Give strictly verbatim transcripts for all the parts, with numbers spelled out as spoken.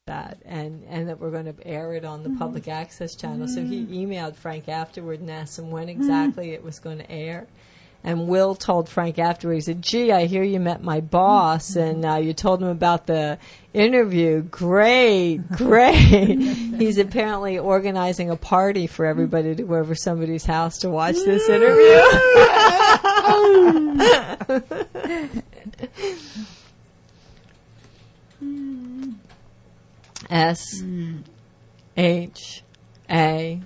that, and, and that we're going to air it on the mm-hmm. public access channel. Mm-hmm. So he emailed Frank afterward and asked him when exactly mm-hmm. it was going to air. And Will told Frank afterward, he said, gee, I hear you met my boss, and uh, you told him about the interview. Great, great. He's apparently organizing a party for everybody to go over somebody's house to watch this interview. S H A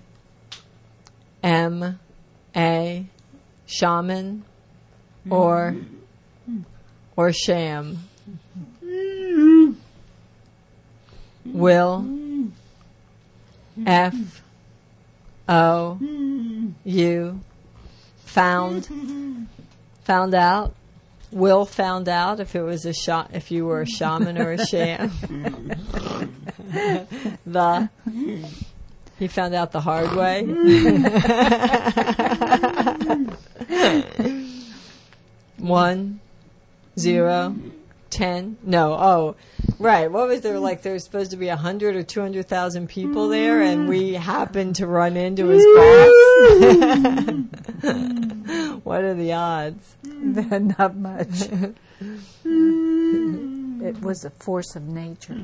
M A Shaman or or sham. Will F O U found found out. Will found out if it was a sha- if you were a shaman or a sham. The he found out the hard way. One, zero, ten. No, oh, right. What was there like? There was supposed to be a hundred or two hundred thousand people there, and we happened to run into his boss. What are the odds? Not much. It was a force of nature.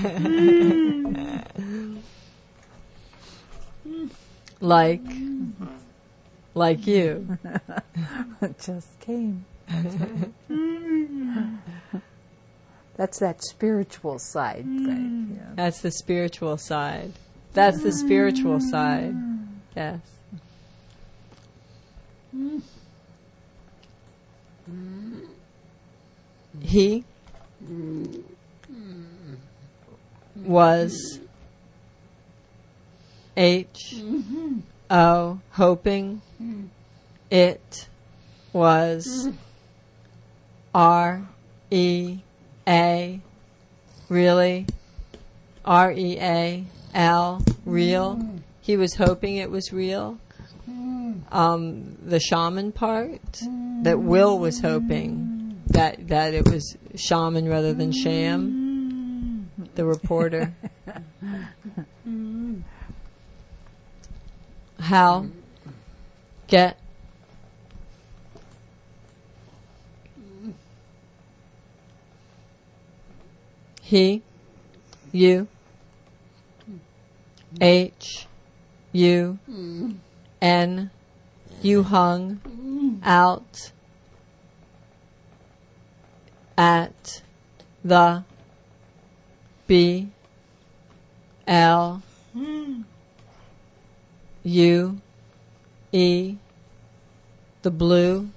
Like, like you. It just came. That's that spiritual side thing. Yeah. That's the spiritual side. That's the spiritual side. Yes. He was H O hoping it was R E A really R E A L real. He was hoping it was real. Um, the shaman part, that Will was hoping that that it was shaman rather than sham. The reporter. How? Get. He. You. H. You. N. You hung out at the B L U E the blue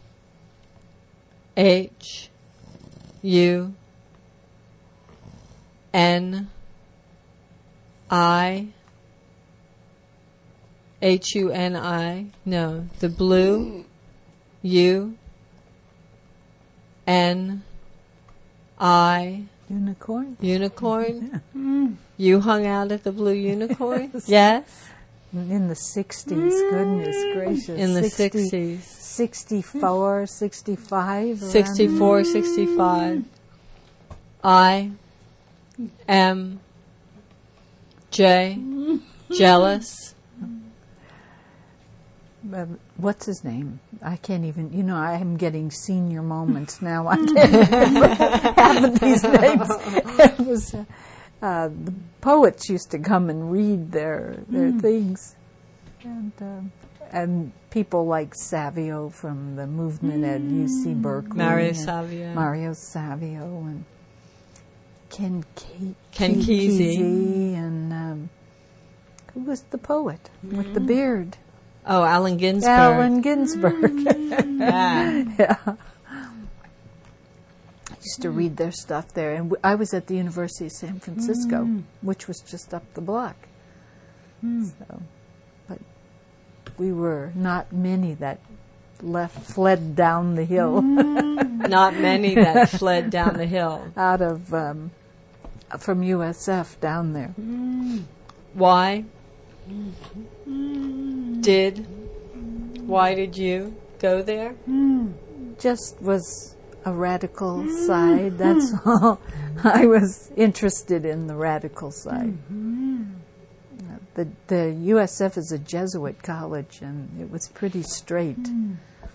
H U N I H U N I no the blue U N I Unicorn? Unicorn? Yeah. You hung out at the Blue Unicorn? Yes. In the sixties, goodness gracious. In the sixty, sixties. sixty-four, sixty-five. sixty-four, sixty-five. I am J, jealous. Uh, what's his name? I can't even, you know, I am getting senior moments now. I can't remember half of these names. It was, uh, uh, the poets used to come and read their their mm. things. And uh, and people like Savio from the movement mm. at U C Berkeley. Mario Savio. Mario Savio and Ken Ke- Ken Kesey. Kesey and um, who was the poet mm. with the beard? Oh, Allen Ginsberg. Allen Ginsberg. Yeah. Yeah. I used to read their stuff there, and w- I was at the University of San Francisco, mm. which was just up the block. Mm. So, but we were not many that left, fled down the hill. Mm. Not many that fled down the hill out of um, from U S F down there. Mm. Why? Did why did you go there? Mm. Just was a radical side. That's all. I was interested in the radical side. Mm-hmm. The the U S F is a Jesuit college, and it was pretty straight. Mm.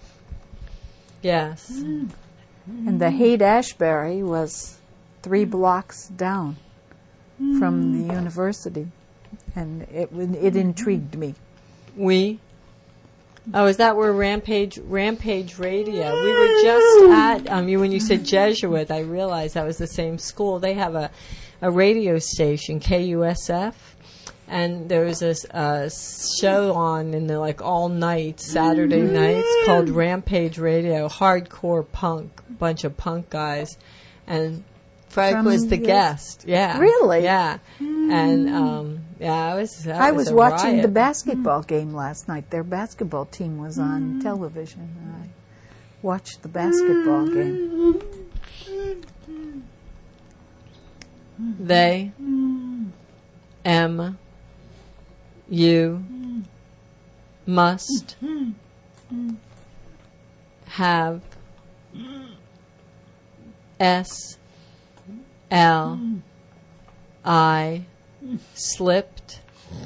Yes. Mm. And the Haight-Ashbury was three blocks down mm. from the university, and it it intrigued me. We. Oh, is that where Rampage Rampage Radio? We were just at. Um, you when you said Jesuit, I realized that was the same school. They have a, a radio station, K U S F, and there was a, a show on in the like all night Saturday nights called Rampage Radio, hardcore punk, bunch of punk guys, and Frank From was the yes. guest. Yeah, really. Yeah, mm. and um, yeah, I was. I was, was a watching riot. the basketball game last night. Their basketball team was on mm. television. I watched the basketball game. They, M, you, must have S, L, I, slipped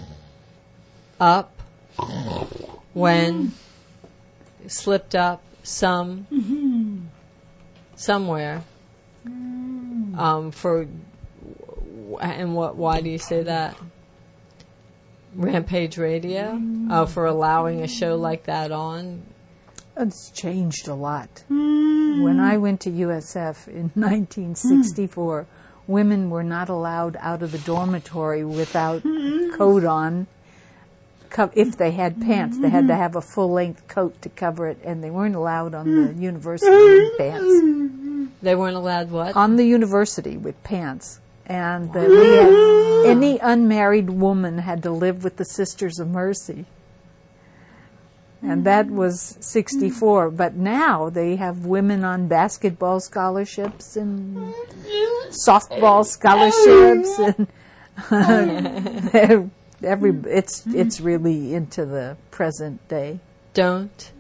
up when slipped up some somewhere um, for and what? Why do you say that? Rampage Radio? Oh, for allowing a show like that on. It's changed a lot. When I went to U S F in nineteen sixty-four, women were not allowed out of the dormitory without coat on. Co- if they had pants, they had to have a full-length coat to cover it, and they weren't allowed on the university with pants. They weren't allowed what? On the university with pants. And uh, we had, any unmarried woman had to live with the Sisters of Mercy. And that was sixty-four. But now they have women on basketball scholarships and softball scholarships, and uh, they're every it's it's really into the present day. Don't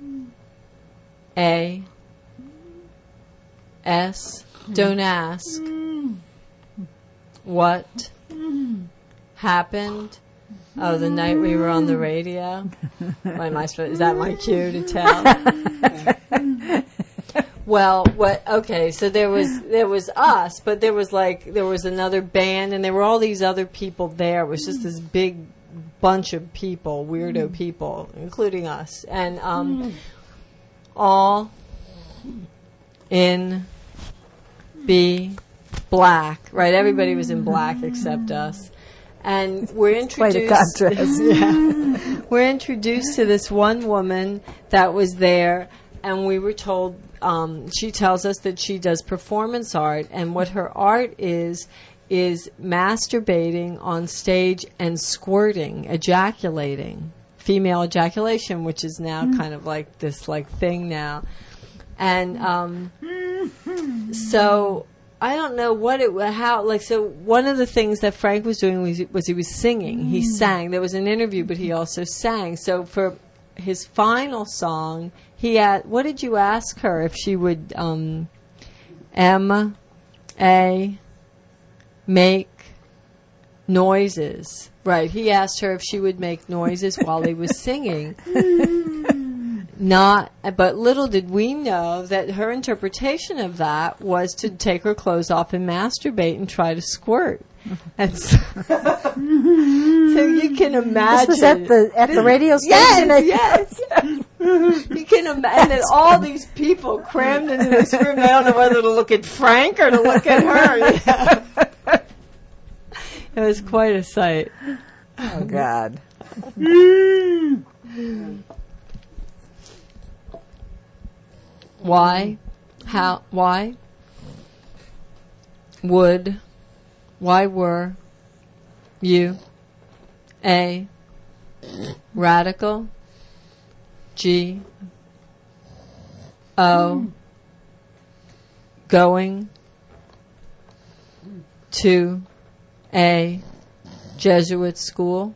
A S don't ask what happened. Oh, the night we were on the radio. What am I supposed? Is that my cue to tell? Well, what? Okay, so there was there was us, but there was like there was another band, and there were all these other people there. It was just this big bunch of people, weirdo people, including us, and um, all in B black. Right, everybody was in black except us. And we're introduced. Quite a contrast. Yeah, we're introduced to this one woman that was there, and we were told. Um, she tells us that she does performance art, and what her art is is masturbating on stage and squirting, ejaculating, female ejaculation, which is now mm. kind of like this like thing now, and um, so. I don't know what it how like so one of the things that Frank was doing was, was he was singing. He sang. There was an interview, but he also sang. So for his final song, he had, what did you ask her if she would um, M A make noises? Right. He asked her if she would make noises while he was singing. Not, but little did we know that her interpretation of that was to take her clothes off and masturbate and try to squirt. And so, so you can imagine. This was at the at the radio station. Yes, yes. You can imagine that all these people crammed into this room. They don't know whether to look at Frank or to look at her. Yeah. It was quite a sight. Oh God. Why? How? Why? Would? Why were you A radical? G O going to a Jesuit school?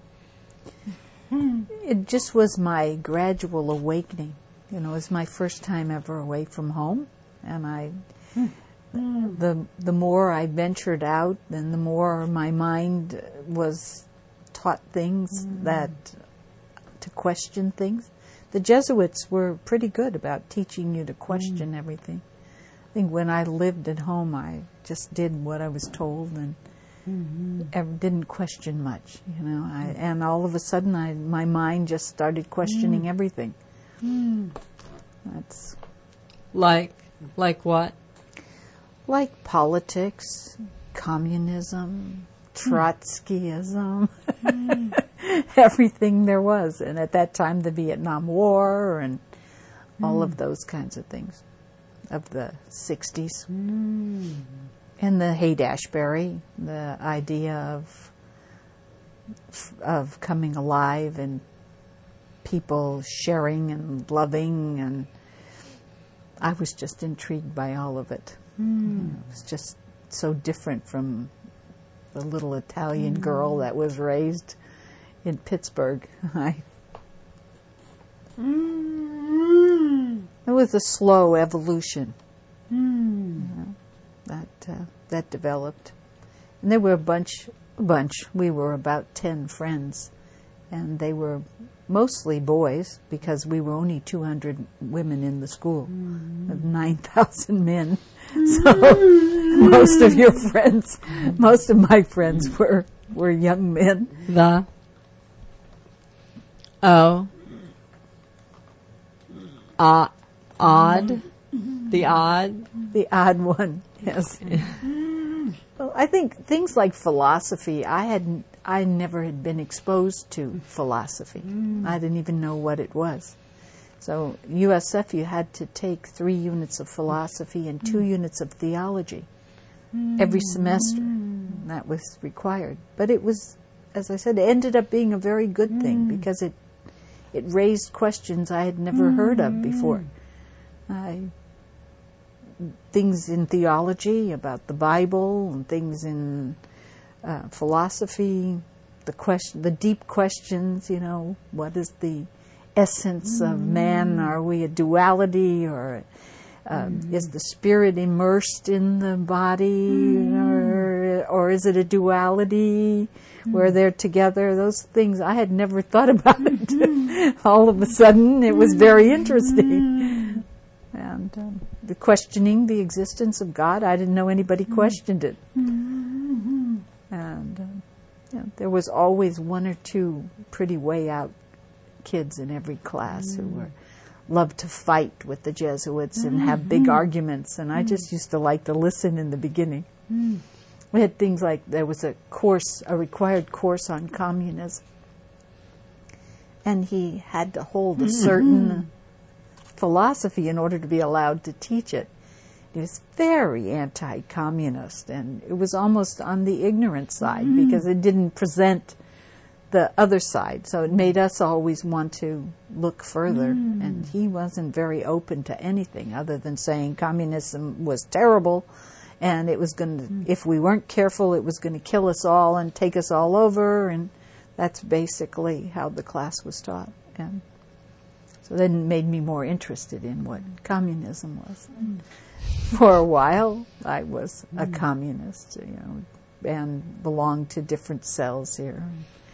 It just was my gradual awakening. You know, it was my first time ever away from home. and I, mm. the the more I ventured out, then the more my mind was taught things mm. that to question things. The Jesuits were pretty good about teaching you to question mm. everything. I think when I lived at home, I just did what I was told and mm-hmm. ever didn't question much, you know. I, and all of a sudden, I, my mind just started questioning mm. everything. Mm. That's like, like what? Like politics, communism, Trotskyism, mm. everything there was. And at that time, the Vietnam War and mm. all of those kinds of things of the sixties. Mm. And the Haight-Ashbury, the idea of of coming alive and people sharing and loving, and I was just intrigued by all of it. Mm. You know, it was just so different from the little Italian mm. girl that was raised in Pittsburgh. I, mm. It was a slow evolution. Mm. You know, that uh, that developed, and there were a bunch, a bunch. We were about ten friends, and they were mostly boys because we were only two hundred women in the school mm. of nine thousand men. So most of your friends, most of my friends were were young men. The oh, uh, odd, the odd, the odd one. Yes. Well, I think things like philosophy, I hadn't, I never had been exposed to philosophy. Mm. I didn't even know what it was. So U S F, you had to take three units of philosophy and two mm. units of theology mm. every semester. Mm. That was required. But it was, as I said, it ended up being a very good mm. thing because it it raised questions I had never mm. heard of before. I things in theology about the Bible and things in uh, philosophy, the question, the deep questions. You know, what is the essence mm. of man? Are we a duality, or um, mm. is the spirit immersed in the body, mm. or or is it a duality mm. where they're together? Those things I had never thought about. Mm. All of a sudden, it was very interesting. Mm. And um, the questioning the existence of God, I didn't know anybody mm. questioned it. Mm-hmm. And um, yeah, there was always one or two pretty way out kids in every class mm. who were loved to fight with the Jesuits mm-hmm. and have big arguments. And mm. I just used to like to listen in the beginning. Mm. We had things like there was a course, a required course on communism, and he had to hold a certain mm-hmm. philosophy in order to be allowed to teach it. He was very anti-communist, and it was almost on the ignorant side mm. because it didn't present the other side. So it made us always want to look further, mm. and he wasn't very open to anything other than saying communism was terrible, and it was going to, mm. if we weren't careful, it was going to kill us all and take us all over, and that's basically how the class was taught. And so then it made me more interested in what communism was. Mm. For a while, I was mm. a communist, you know, and belonged to different cells here.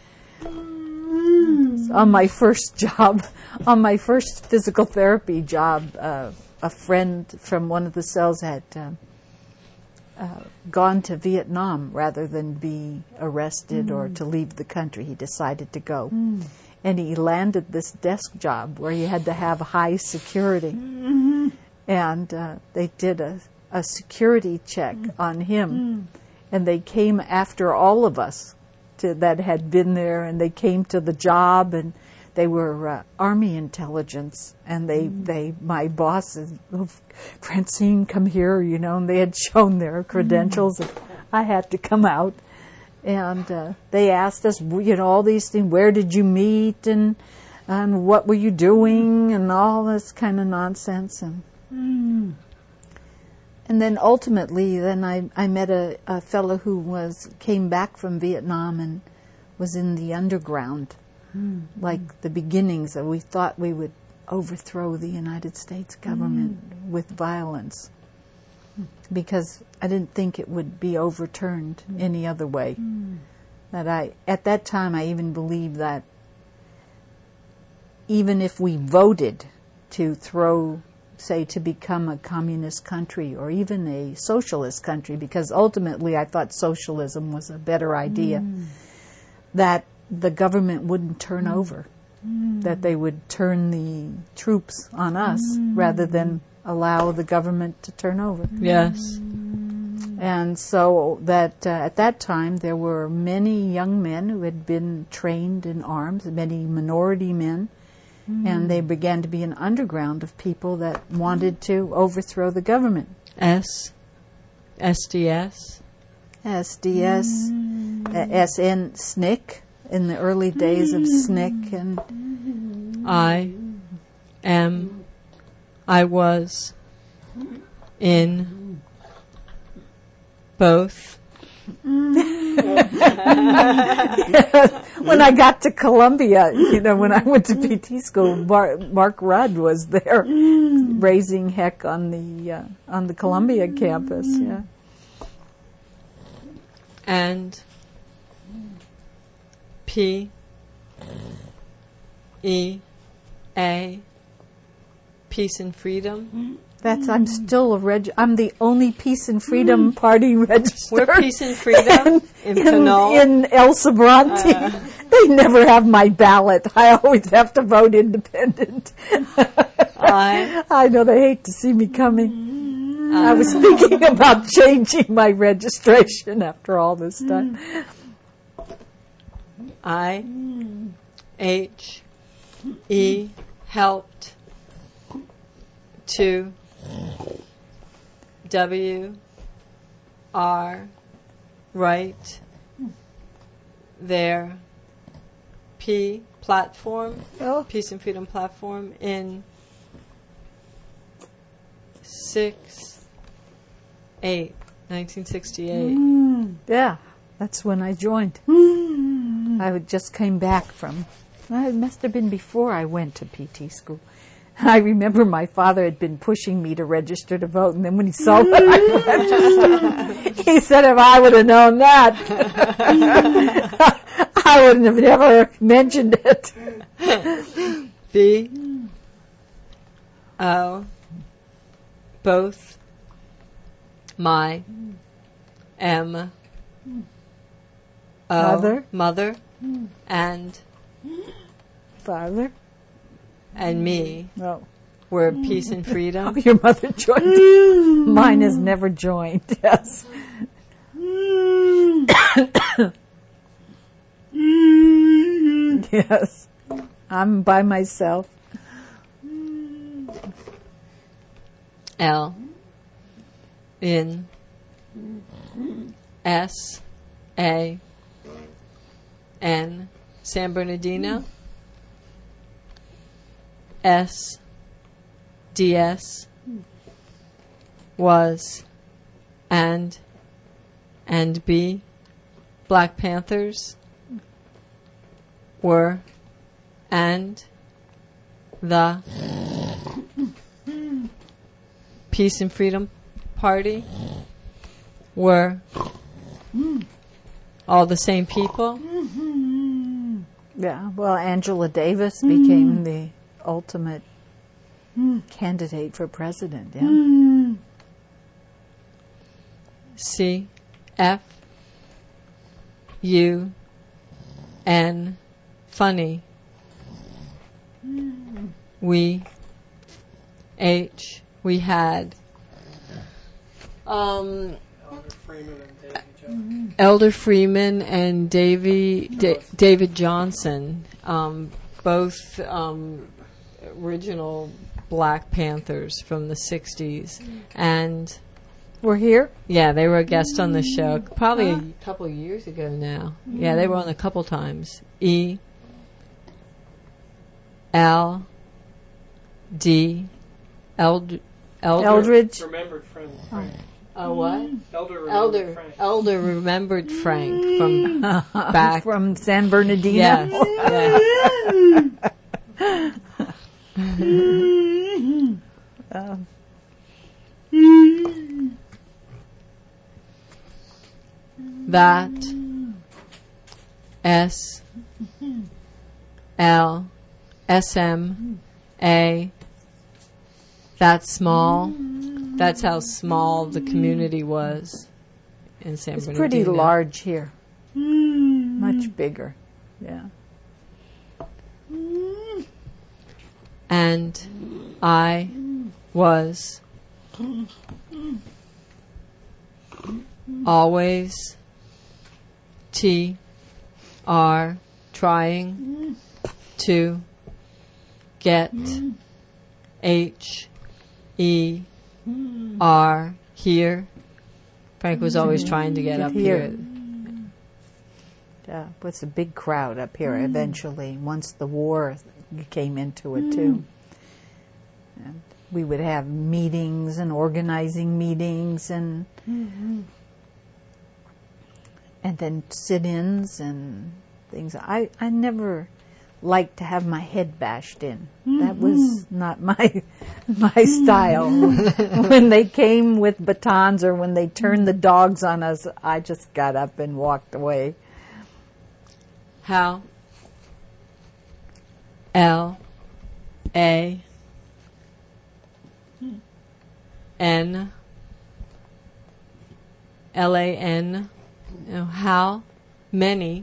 Mm. So on my first job, on my first physical therapy job, uh, a friend from one of the cells had uh, uh, gone to Vietnam rather than be arrested mm. or to leave the country. He decided to go. Mm. And he landed this desk job where he had to have high security. Mm-hmm. And uh, they did a, a security check mm. on him. Mm. And they came after all of us to, that had been there, and they came to the job, and they were uh, Army intelligence. And they, mm. they my boss said, oh, Francine, come here, you know, and they had shown their credentials. Mm. And I had to come out. And uh, they asked us, you know, all these things. Where did you meet, and and what were you doing, and all this kind of nonsense. And mm. and then ultimately, then I I met a, a fellow who was came back from Vietnam and was in the underground, mm. like the beginnings. Of we thought we would overthrow the United States government mm. with violence. because I didn't think it would be overturned any other way. Mm. That I, at that time, I even believed that even if we voted to throw, say, to become a communist country or even a socialist country, because ultimately I thought socialism was a better idea, mm. that the government wouldn't turn mm. over, mm. that they would turn the troops on us mm. rather than allow the government to turn over. Yes. And so that uh, at that time there were many young men who had been trained in arms, many minority men, mm. and they began to be an underground of people that wanted to overthrow the government. S. S D S. S D S. Mm. Uh, S N. S N C C. In the early days of S N C C. And I am, I was in both. When I got to Columbia, you know, when I went to P T school, Mar- Mark Rudd was there, raising heck on the uh, on the Columbia campus. Yeah, and P E A Peace and Freedom. That's, I'm still a reg, I'm the only Peace and Freedom Party registered. We're Peace and Freedom in, in Pinole. In El Sobrante. Uh, they never have my ballot. I always have to vote independent. I, I know they hate to see me coming. Uh, I was thinking about changing my registration after all this time. I, H, E, helped to W R right there P platform, oh. Peace and Freedom platform in six eight nineteen sixty-eight. Mm, yeah, that's when I joined. Mm. I just came back from. Well, it must have been before I went to P T school. I remember my father had been pushing me to register to vote, and then when he saw that I registered, he said if I would have known that, I wouldn't have never mentioned it. B O both my M O mother, mother and father and me oh. were Peace and Freedom. Oh, your mother joined. Mine has never joined. Yes. Yes. I'm by myself. L in S A N San Bernardino. S D S was and and B Black Panthers were and the Peace and Freedom Party were all the same people. Yeah, well, Angela Davis became the ultimate mm. candidate for president, yeah. Mm. C F U N funny. Mm. We H we had um Elder Freeman and Davy Johnson. Elder Freeman and Davy da- David Johnson, um, both um, original Black Panthers from the sixties, and were here. Yeah, they were a guest on the show probably huh? a couple of years ago now. Mm. Yeah, they were on a couple times. E L D Eld- Elder Eldridge remembered friend. Frank. Oh, what? Elder remembered Elder Frank. Elder remembered Frank from back from San Bernardino. Yes. Yeah. um. that, S, L, S M, A, that small. That's how small the community was in San It's Bernardino. pretty large here. Much bigger. Yeah. And I was always T R trying to get H E R here. Frank was always trying to get Get up here. here. Yeah, it was a big crowd up here eventually, once the war came into it too. And we would have meetings and organizing meetings and and then sit-ins and things. I, I never liked to have my head bashed in. That was not my my style. When they came with batons or when they turned the dogs on us, I just got up and walked away. How? L A N L A N. You know, how many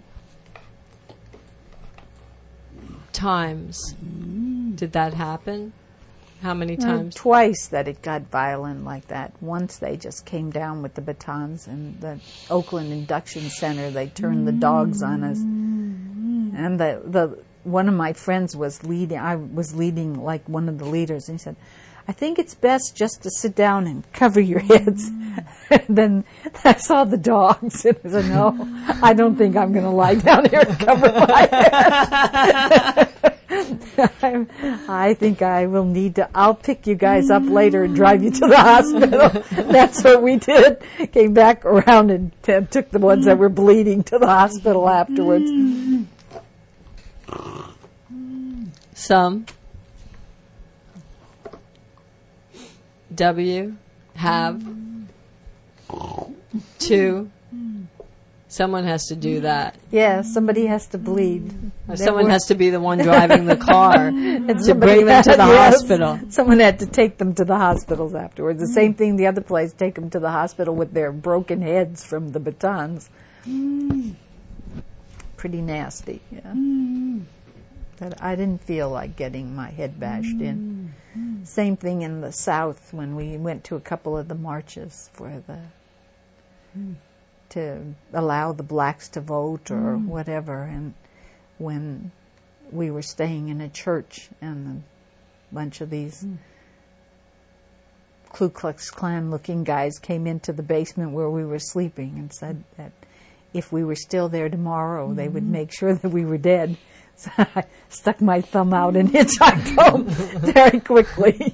times did that happen? How many Uh, times? twice that it got violent like that. Once they just came down with the batons in the Oakland Induction Center. They turned the dogs on us. And the, the one of my friends was leading, I was leading like one of the leaders, and he said, I think it's best just to sit down and cover your heads. And then I saw the dogs, and I said, no, I don't think I'm going to lie down here and cover my head. I, I think I will need to, I'll pick you guys up later and drive you to the hospital. That's what we did. Came back around and t- took the ones that were bleeding to the hospital afterwards. Some W have to. Someone has to do that. Yeah, somebody has to bleed. Someone were- has to be the one driving the car And to somebody bring them to had- the yes, hospital. Someone had to take them to the hospitals afterwards. The same thing the other place, take them to the hospital with their broken heads from the batons. Pretty nasty, yeah. But I didn't feel like getting my head bashed in. Same thing in the South when we went to a couple of the marches for the to allow the blacks to vote or whatever, and when we were staying in a church and a bunch of these Ku Klux Klan looking guys came into the basement where we were sleeping and said that if we were still there tomorrow, they would make sure that we were dead. So I stuck my thumb out and hitchhiked home very quickly.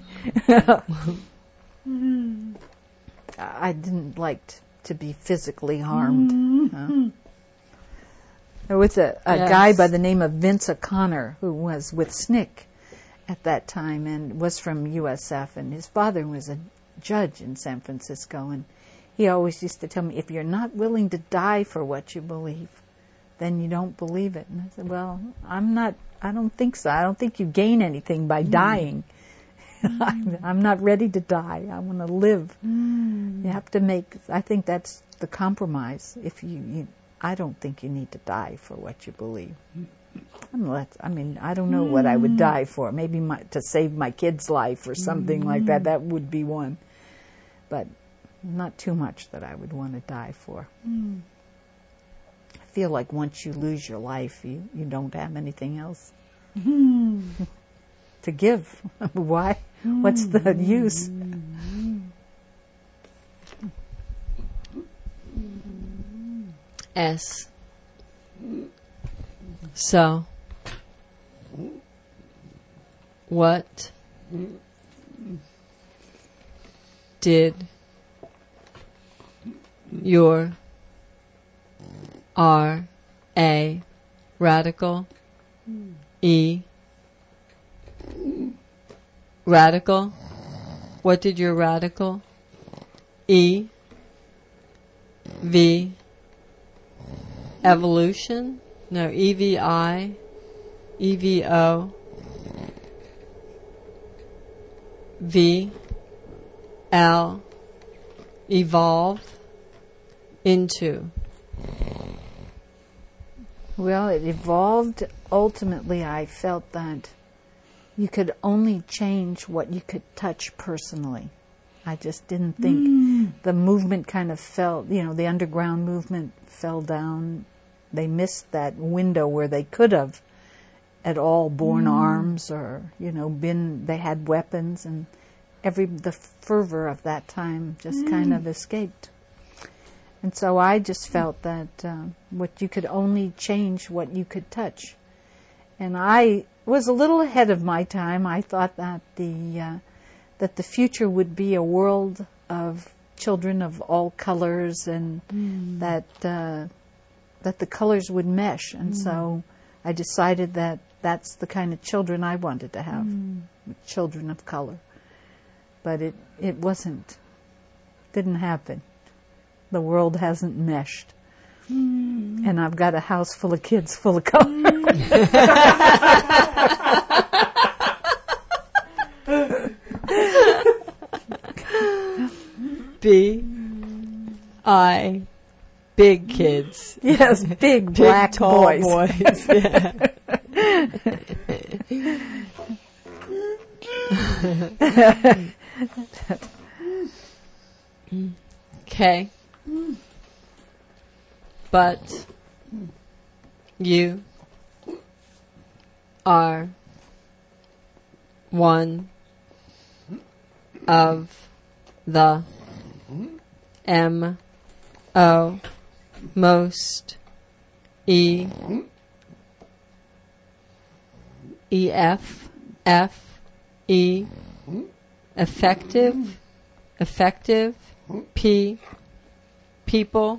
I didn't like t- to be physically harmed. Uh, there was a, a Yes. guy by the name of Vince O'Connor who was with S N C C at that time and was from U S F, and his father was a judge in San Francisco, and he always used to tell me, if you're not willing to die for what you believe, then you don't believe it. And I said, well, I'm not, I don't think so. I don't think you gain anything by dying. I'm, I'm not ready to die. I want to live. You have to make, I think that's the compromise. If you, you, I don't think you need to die for what you believe. Unless, I mean, I don't know what I would die for. Maybe my, to save my kid's life or something like that. That would be one. But not too much that I would want to die for. I feel like once you lose your life, you, you don't have anything else to give. Why? What's the use? S. So, what did your R A radical E radical? What did your radical E V evolution, no, E V I, E V O, V, L, evolve, into. Well, it evolved. Ultimately, I felt that you could only change what you could touch personally. I just didn't think mm. the movement kind of fell, you know, the underground movement fell down. They missed that window where they could have at all borne mm. arms or, you know, been, they had weapons, and every, the fervor of that time just mm. kind of escaped. And so I just felt that uh, what you could only change what you could touch. And I was a little ahead of my time. I thought that the uh, that the future would be a world of children of all colors, and mm. that uh, that the colors would mesh. And mm. so I decided that that's the kind of children I wanted to have, mm. children of color. But it, it wasn't, didn't happen. The world hasn't meshed. Mm. And I've got a house full of kids full of color. B I big kids. Yes, big, big black tall boys. boys. Yeah. Okay. But you are one of the M O most E E F F E effective effective P people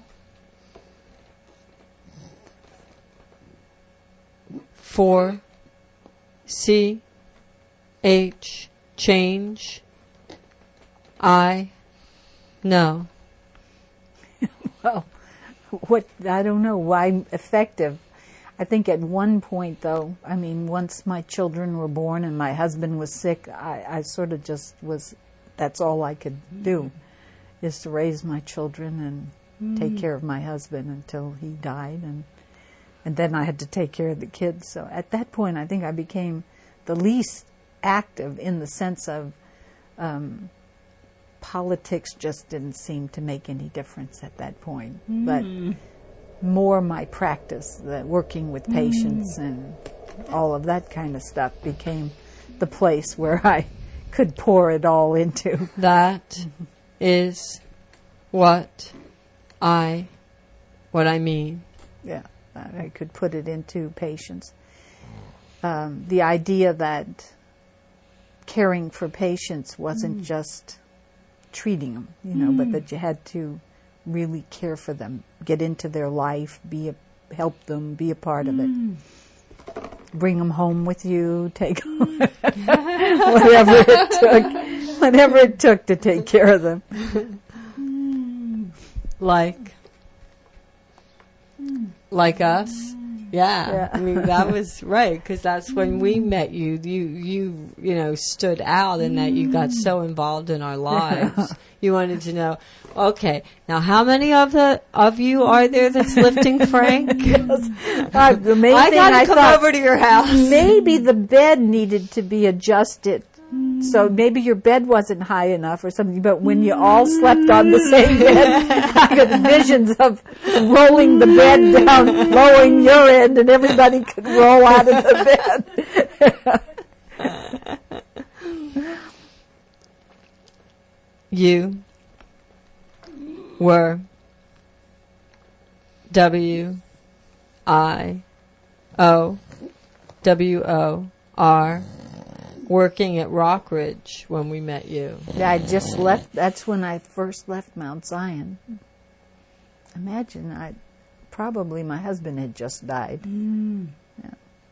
for C H change I know. Well, what, I don't know why effective. I think at one point, though, I mean, once my children were born and my husband was sick, I, I sort of just was, that's all I could do, is to raise my children and mm. take care of my husband until he died. And and then I had to take care of the kids. So at that point, I think I became the least active in the sense of um, politics just didn't seem to make any difference at that point. Mm. But more my practice, the working with patients mm. and all of that kind of stuff became the place where I could pour it all into. That is what I, what I mean. Yeah, I could put it into patients. Um, the idea that caring for patients wasn't mm. just treating them, you know, mm. but that you had to really care for them, get into their life, be a, help them, be a part mm. of it. Bring them home with you, take them, whatever it took, whatever it took to take care of them. Like, like us. Yeah. yeah, I mean that was right, because that's when we met you. You, you, you know, stood out in that you got so involved in our lives. You wanted to know, okay, now how many of the of you are there that's lifting Frank? uh, the main I thing got to I come thought, over to your house. Maybe the bed needed to be adjusted. So maybe your bed wasn't high enough or something, but when you all slept on the same bed, I got visions of rolling the bed down, lowering your end, and everybody could roll out of the bed. You were W I O W O R working at Rockridge when we met you. Yeah, I just left. That's when I first left Mount Zion. Imagine, I probably my husband had just died. Mm. Yeah.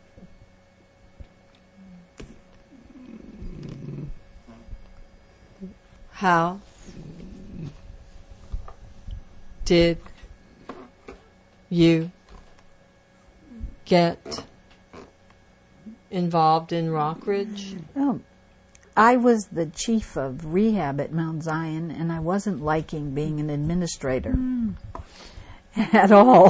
How did you get involved in Rockridge? Oh, I was the chief of rehab at Mount Zion, and I wasn't liking being an administrator mm. at all.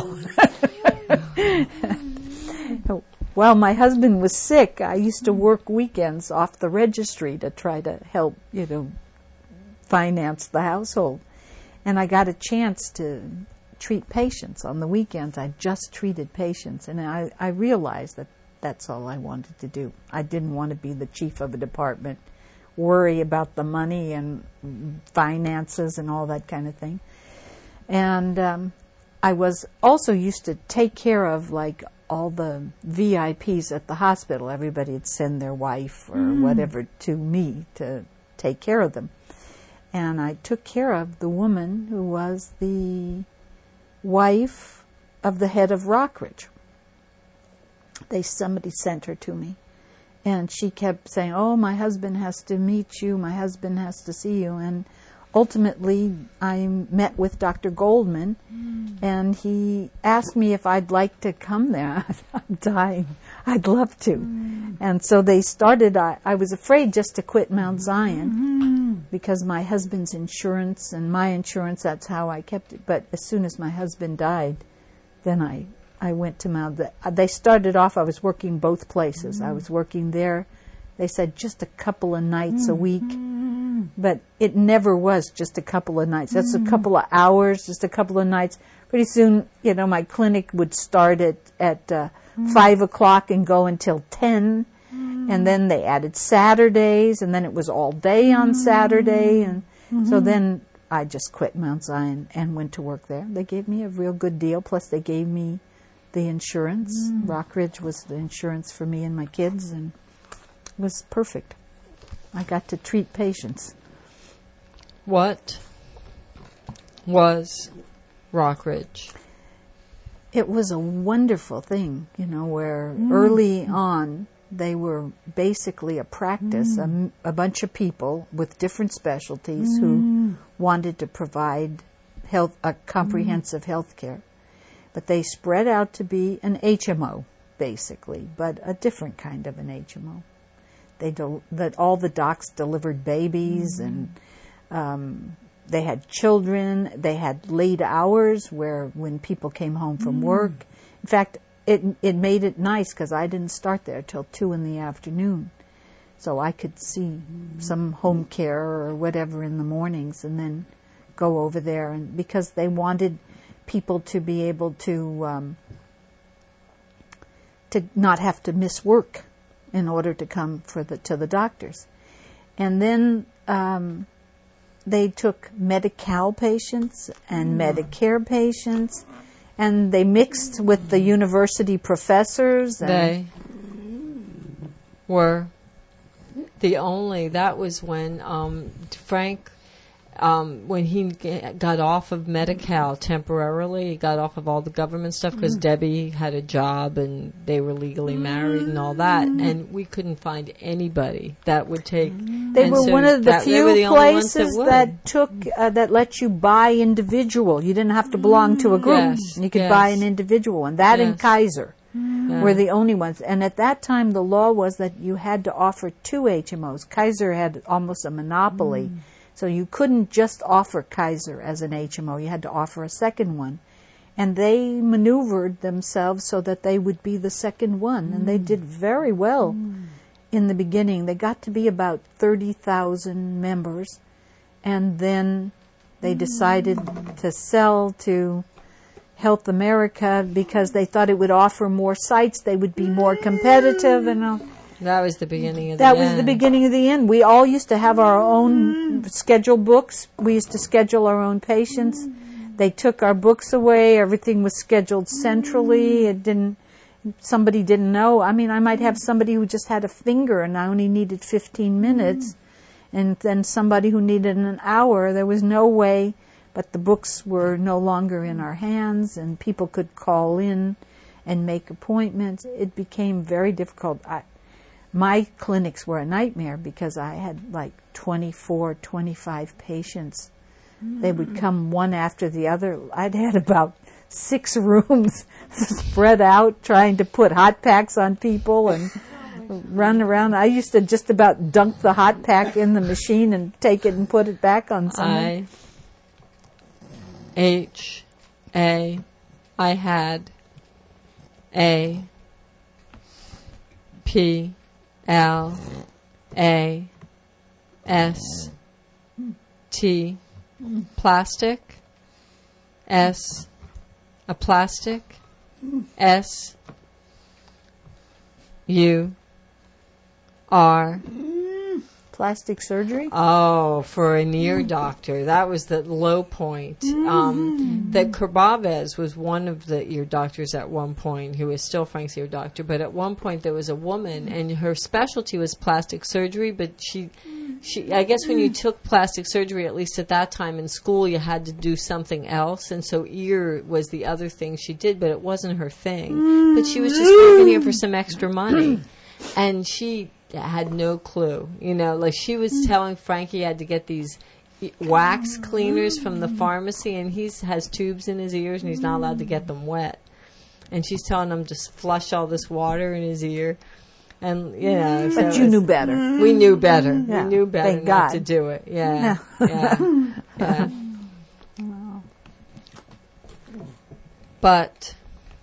While my husband was sick, I used to work weekends off the registry to try to help, you know, finance the household. And I got a chance to treat patients on the weekends. I just treated patients, and I, I realized that that's all I wanted to do. I didn't want to be the chief of a department, worry about the money and finances and all that kind of thing. And um, I was also used to take care of, like, all the V I Ps at the hospital. Everybody would send their wife or mm. whatever to me to take care of them. And I took care of the woman who was the wife of the head of Rockridge. They somebody sent her to me, and she kept saying, "Oh, my husband has to meet you. My husband has to see you." And ultimately, I met with Doctor Goldman, mm. and he asked me if I'd like to come there. I'm dying. I'd love to. Mm. And so they started. I, I was afraid just to quit Mount Zion mm. because my husband's insurance and my insurance, that's how I kept it. But as soon as my husband died, then I, I went to Mount Zion. They started off, I was working both places. Mm. I was working there. They said just a couple of nights mm. a week. But it never was just a couple of nights. That's mm. a couple of hours, just a couple of nights. Pretty soon, you know, my clinic would start at, at uh, mm. five o'clock and go until ten. Mm. And then they added Saturdays, and then it was all day on mm. Saturday. And mm-hmm. so then I just quit Mount Zion and went to work there. They gave me a real good deal, plus they gave me the insurance. Mm. Rockridge was the insurance for me and my kids, and it was perfect. I got to treat patients. What was Rockridge? It was a wonderful thing, you know, where mm. early on they were basically a practice, mm. a, a bunch of people with different specialties mm. who wanted to provide health, a comprehensive mm. health care. But they spread out to be an H M O, basically, but a different kind of an H M O. They del- that all the docs delivered babies, mm-hmm. and um, they had children. They had late hours where when people came home from mm. work. In fact, it it made it nice because I didn't start there till two in the afternoon, so I could see mm-hmm. some home care or whatever in the mornings, and then go over there. And because they wanted people to be able to um, to not have to miss work in order to come for the to the doctors. And then um, they took Medi-Cal patients and mm. Medicare patients, and they mixed with the university professors. And they were the only, that was when um, Frank, um, when he got off of Medi-Cal temporarily, he got off of all the government stuff because mm. Debbie had a job and they were legally married and all that, and we couldn't find anybody that would take. They were so one of the that, few the places that, that took uh, that let you buy individual. You didn't have to belong to a group. Yes, you could yes. buy an individual, and that yes. and Kaiser yeah. were the only ones. And at that time, the law was that you had to offer two H M Os. Kaiser had almost a monopoly. Mm. So you couldn't just offer Kaiser as an H M O. You had to offer a second one. And they maneuvered themselves so that they would be the second one. Mm. And they did very well mm. in the beginning. They got to be about thirty thousand members. And then they decided mm. to sell to Health America because they thought it would offer more sites. They would be more competitive and all. That was the beginning of the that end. That was the beginning of the end. We all used to have our own schedule books. We used to schedule our own patients. They took our books away. Everything was scheduled centrally. It didn't, somebody didn't know. I mean, I might have somebody who just had a finger and I only needed fifteen minutes. And then somebody who needed an hour. There was no way, but the books were no longer in our hands and people could call in and make appointments. It became very difficult. I, My clinics were a nightmare because I had like twenty-four, twenty-five patients. Mm. They would come one after the other. I'd had about six rooms spread out, trying to put hot packs on people and run around. I used to just about dunk the hot pack in the machine and take it and put it back on someone. I, H, A, I had, A, P, L, A, S, T, plastic, S, a plastic, S, U, R. Plastic surgery? Oh, for an ear doctor. That was the low point. Um, that Kerbavez was one of the ear doctors at one point, who is still Frank's ear doctor. But at one point there was a woman, and her specialty was plastic surgery, but she, she, I guess when you took plastic surgery, at least at that time in school, you had to do something else. And so ear was the other thing she did, but it wasn't her thing. But she was just working here for some extra money. And she had no clue, you know, like she was telling Frank he had to get these wax cleaners from the pharmacy, and he has tubes in his ears and he's not allowed to get them wet. And she's telling him to flush all this water in his ear. And, you know. So but you knew better. We knew better. Yeah. We knew better Thank not God. to do it. Yeah. Yeah. Yeah. But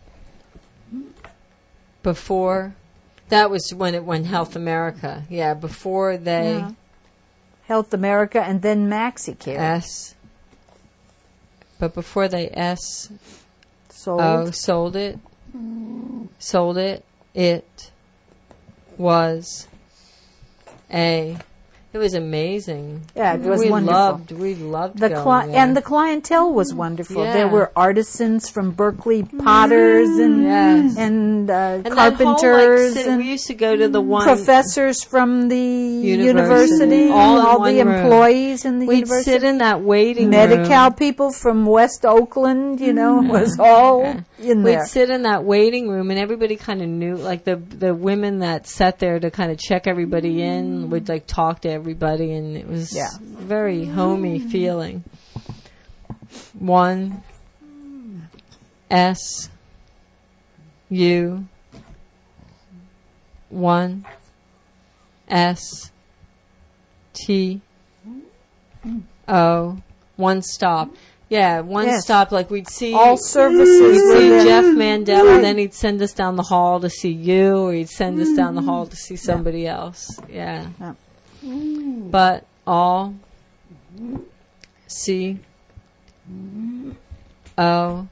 before, that was when it went Health America. Yeah, before they... Yeah. Health America and then MaxiCare. S. But before they S... Sold. Oh, sold it. Sold it. It was a... It was amazing. Yeah, it was we wonderful. Loved, we loved the going cli- there. And the clientele was wonderful. Yeah. There were artisans from Berkeley, potters and Yes. and, uh, And that carpenters whole, like, and we used to go to the one... professors from the University. university, All in all one the room. employees in the We'd university. sit in that waiting Medi-Cal room. people from West Oakland, you know, was all in We'd there. sit in that waiting room, and everybody kind of knew, like the the women that sat there to kind of check everybody in would like talk to everybody, and it was Yeah. very homey feeling. One S U one S T O one stop. Yeah, one Yes. stop. Like we'd see All services We'd were see there. Jeff Mandel, and then he'd send us down the hall to see you, or he'd send us down the hall to see somebody else. Yeah. Yeah. But all C O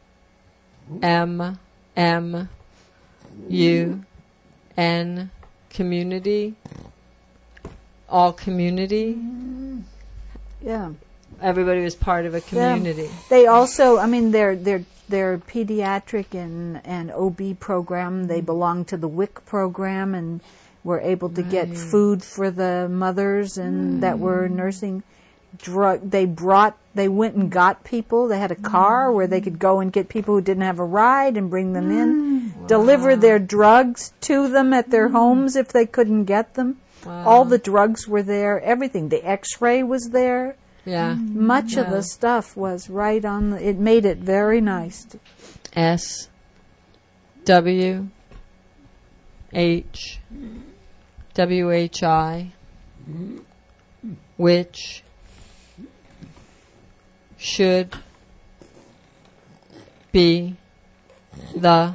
M M U N community. All community. Yeah. Everybody was part of a community. They also, I mean, their their their pediatric and and O B program. They belong to the W I C program, and were able to get food for the mothers and that were nursing. Drug. They brought. They went and got people. They had a car where they could go and get people who didn't have a ride and bring them in. Deliver their drugs to them at their homes if they couldn't get them. Wow. All the drugs were there. Everything. The X-ray was there. Yeah. Much of Yeah. the stuff was right on the, it made it very nice. S W H W H I which should be the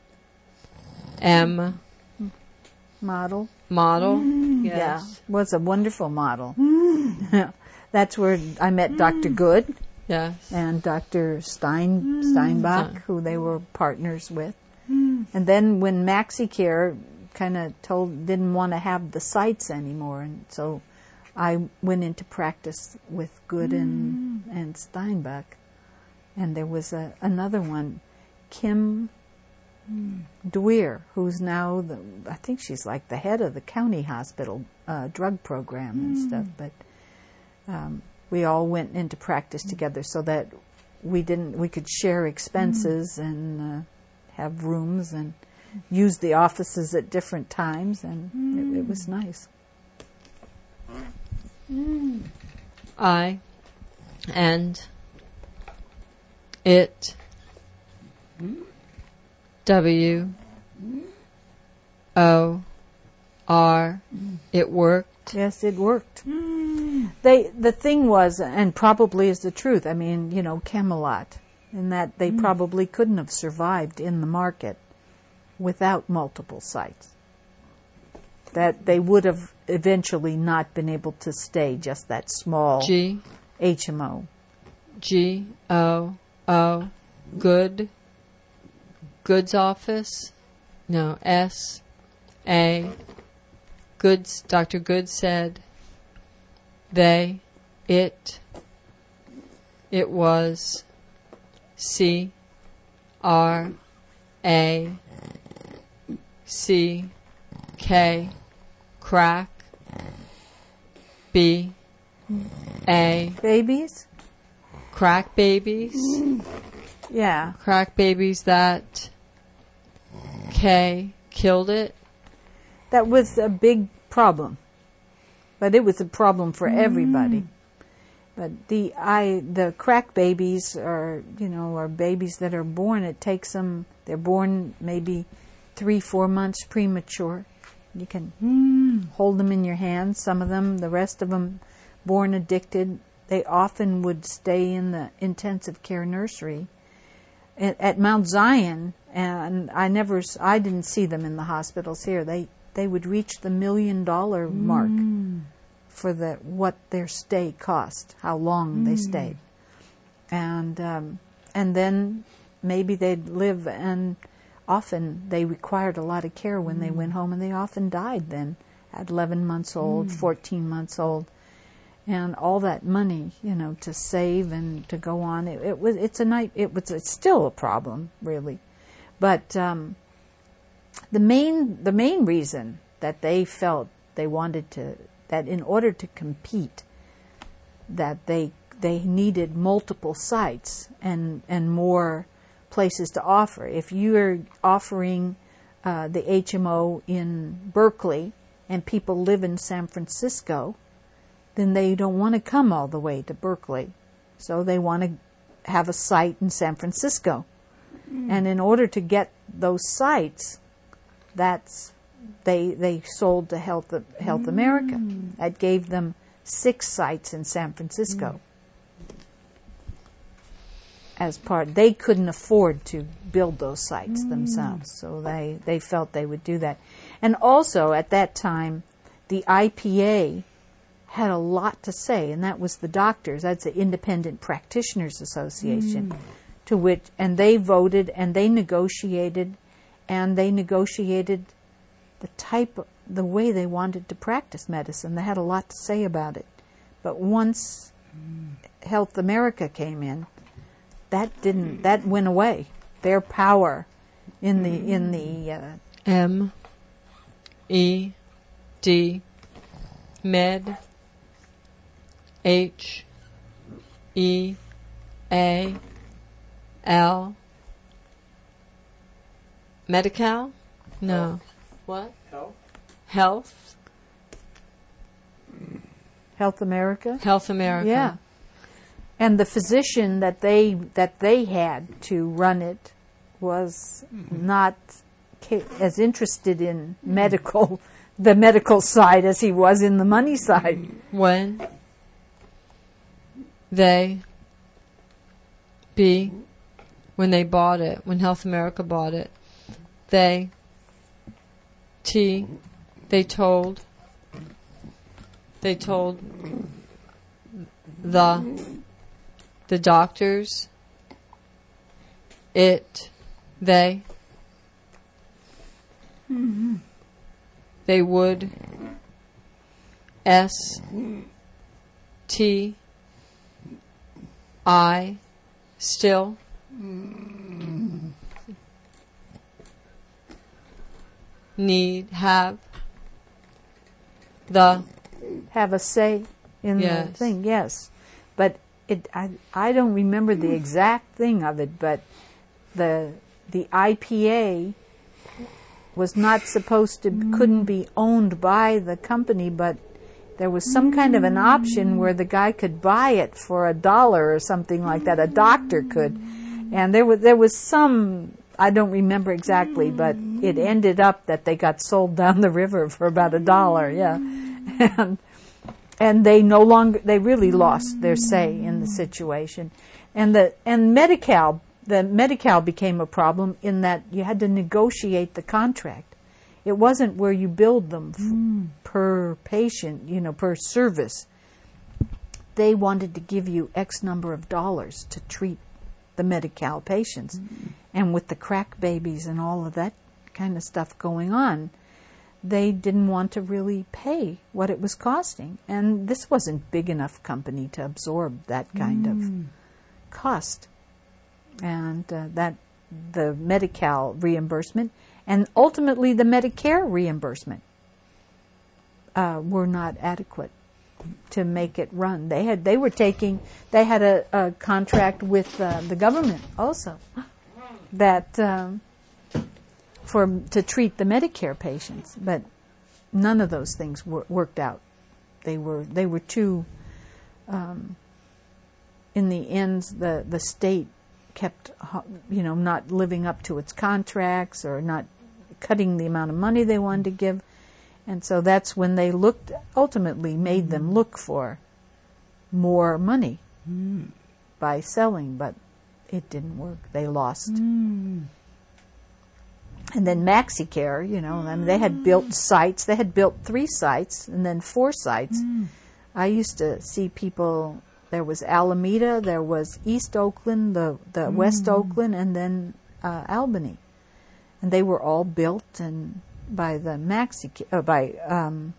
M Model. model. Yeah. Yes. Was a wonderful model. That's where I met Doctor Good Yes. and Doctor Stein, Steinbach, Stein. who they were partners with. And then when MaxiCare kind of told, didn't want to have the sites anymore, and so I went into practice with Good and, and Steinbach. And there was a, another one, Kim Dwyer, who's now, the, I think she's like the head of the county hospital uh, drug program and stuff. But um, we all went into practice together so that we didn't, we could share expenses and uh, have rooms and use the offices at different times, and it, it was nice. I and it W O R. It worked. Yes, it worked. They the thing was, and probably is the truth. I mean, you know, Camelot, in that they probably couldn't have survived in the market without multiple sites. That they would have eventually not been able to stay just that small G H M O. G O O. Good. Goods office. No. S A. Goods. Doctor Good said. They. It. It was. C. R. A. C. K. Crack. B. A. Babies? Crack babies. Yeah. Crack babies that K killed it. That was a big problem. But it was a problem for everybody. But the I the crack babies are, you know, are babies that are born. It takes them, they're born maybe three, four months premature. You can hold them in your hands, some of them, the rest of them born addicted. They often would stay in the intensive care nursery at, at Mount Zion, and I never, I didn't see them in the hospitals here. They they would reach the million dollar mark for the what their stay cost, how long they stayed, and um, and then maybe they'd live, and often they required a lot of care when they went home, and they often died then at eleven months old, fourteen months old. And all that money, you know, to save and to go on, it, it was, it's a night, it was, it's still a problem, really. But, um, the main, the main reason that they felt they wanted to, that in order to compete, that they, they needed multiple sites and, and more places to offer. If you're offering, uh, the H M O in Berkeley and people live in San Francisco, then they don't want to come all the way to Berkeley. So they want to have a site in San Francisco. Mm. And in order to get those sites, that's they they sold to Health Health mm. America. That gave them six sites in San Francisco. Mm. As part, they couldn't afford to build those sites mm. themselves, so they, they felt they would do that. And also at that time, the I P A had a lot to say, and that was the doctors. That's the Independent Practitioners Association, mm. to which, and they voted and they negotiated, and they negotiated the type, of, the way they wanted to practice medicine. They had a lot to say about it. But once mm. Health America came in, that didn't, that went away. Their power in the in the uh, M E D Med H E A L Medi-Cal? No. Health. What? Health? Health? Health America? Health America. Yeah. And the physician that they that they had to run it was mm-hmm. not ca- as interested in medical, the medical side as he was in the money side. When they be when they bought it, when Health America bought it, they T they told they told the the doctors it they mm-hmm. they would S T I still need have the have a say in yes. the thing, yes. But it I I don't remember the exact thing of it, but the the I P A was not supposed to mm. couldn't be owned by the company, but there was some kind of an option where the guy could buy it for a dollar or something like that. A doctor could. And there was there was some, I don't remember exactly, but it ended up that they got sold down the river for about a dollar, yeah. And and they no longer, they really lost their say in the situation. And the and Medi-Cal, the Medi-Cal became a problem in that you had to negotiate the contract. It wasn't where you billed them f- per patient, you know, per service. They wanted to give you X number of dollars to treat the Medi-Cal patients. Mm-hmm. And with the crack babies and all of that kind of stuff going on, they didn't want to really pay what it was costing. And this wasn't big enough company to absorb that kind mm. of cost. And uh, that the Medi-Cal reimbursement and ultimately the Medicare reimbursement uh, were not adequate to make it run. They had they were taking they had a, a contract with uh, the government also that um, for to treat the Medicare patients, but none of those things wor- worked out. They were they were too. Um, in the end, the the state kept you know not living up to its contracts or not cutting the amount of money they wanted to give. And so that's when they looked, ultimately made mm. them look for more money mm. by selling, but it didn't work. They lost. Mm. And then MaxiCare, you know, I mean, they had built sites. They had built three sites and then four sites. Mm. I used to see people, there was Alameda, there was East Oakland, the, the mm. West Oakland, and then uh, Albany. And they were all built and by the Maxi, uh, by um,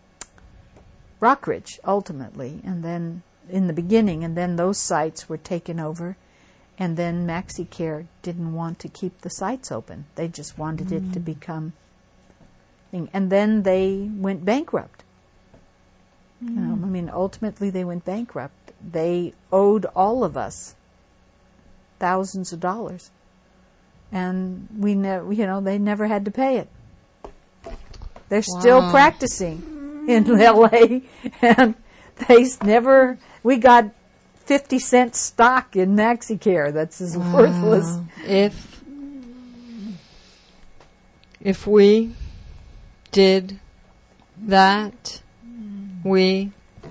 Rockridge ultimately, and then in the beginning, and then those sites were taken over, and then MaxiCare didn't want to keep the sites open. They just wanted mm. it to become thing, and then they went bankrupt. Mm. Um, I mean, ultimately they went bankrupt. They owed all of us thousands of dollars, and we never, you know, they never had to pay it. They're wow. still practicing in L A, and they never, we got fifty cent stock in MaxiCare. That's as wow. worthless. If, if we did that, we,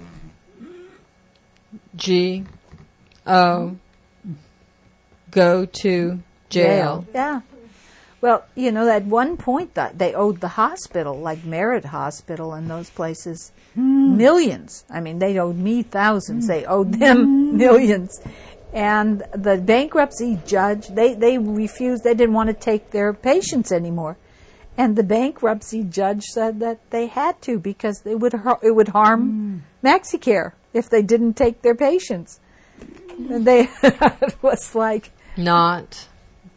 G, O, go to jail. Yeah. Well, you know, at one point that they owed the hospital, like Merritt Hospital and those places, mm. millions. I mean, they owed me thousands. Mm. They owed them mm. millions. And the bankruptcy judge, they, they refused, they didn't want to take their patients anymore. And the bankruptcy judge said that they had to because it would, it would harm mm. MaxiCare if they didn't take their patients. And they, it was like... Not...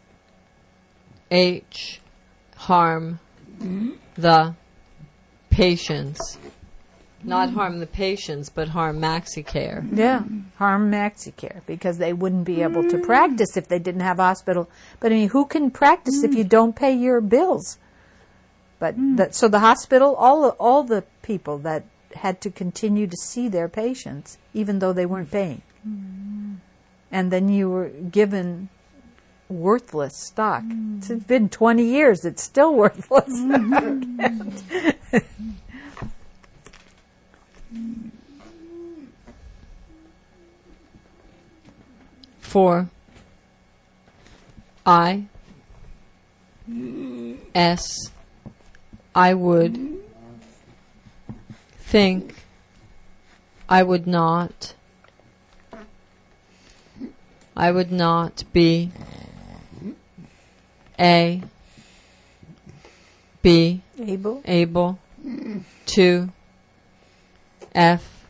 H, harm mm-hmm. the patients. Not harm the patients, but harm MaxiCare. Yeah, harm MaxiCare because they wouldn't be able to practice if they didn't have a hospital. But I mean, who can practice mm. if you don't pay your bills? But mm. the, so the hospital, all the, all the people that had to continue to see their patients, even though they weren't paying. Mm. And then you were given worthless stock. Mm. It's been twenty years. It's still worthless. Mm-hmm. For I S I would think I would not I would not be A B able able to F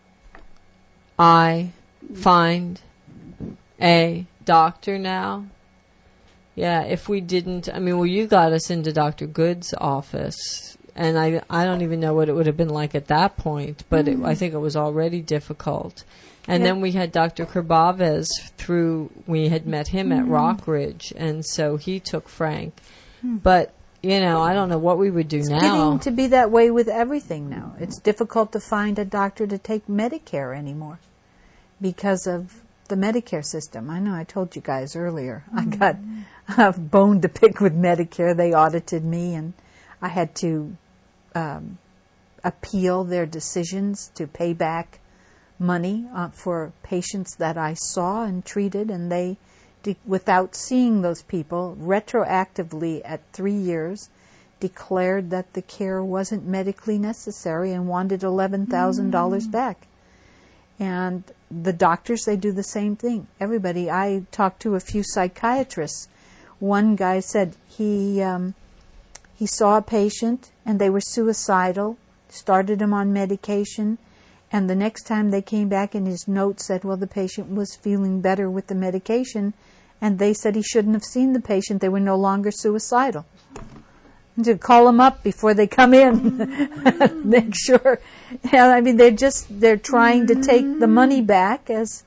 I find a doctor now. Yeah, if we didn't, I mean, well, you got us into Doctor Good's office, and I I don't even know what it would have been like at that point, but mm. it, I think it was already difficult. And yeah. then we had Doctor Kerbavez through, we had met him mm. at Rockridge, and so he took Frank. Mm. But, you know, I don't know what we would do it's now. It's getting to be that way with everything now. It's difficult to find a doctor to take Medicare anymore because of the Medicare system. I know I told you guys earlier. Mm-hmm. I got a bone to pick with Medicare. They audited me, and I had to um, appeal their decisions to pay back money uh, for patients that I saw and treated, and they, de- without seeing those people, retroactively at three years, declared that the care wasn't medically necessary and wanted eleven thousand dollars mm. back. And the doctors, they do the same thing. Everybody, I talked to a few psychiatrists. One guy said he um, he saw a patient and they were suicidal, started him on medication, and the next time they came back and his note said, well, the patient was feeling better with the medication, and they said he shouldn't have seen the patient. They were no longer suicidal. To call them up before they come in, make sure. Yeah, I mean, they're just they're trying to take the money back as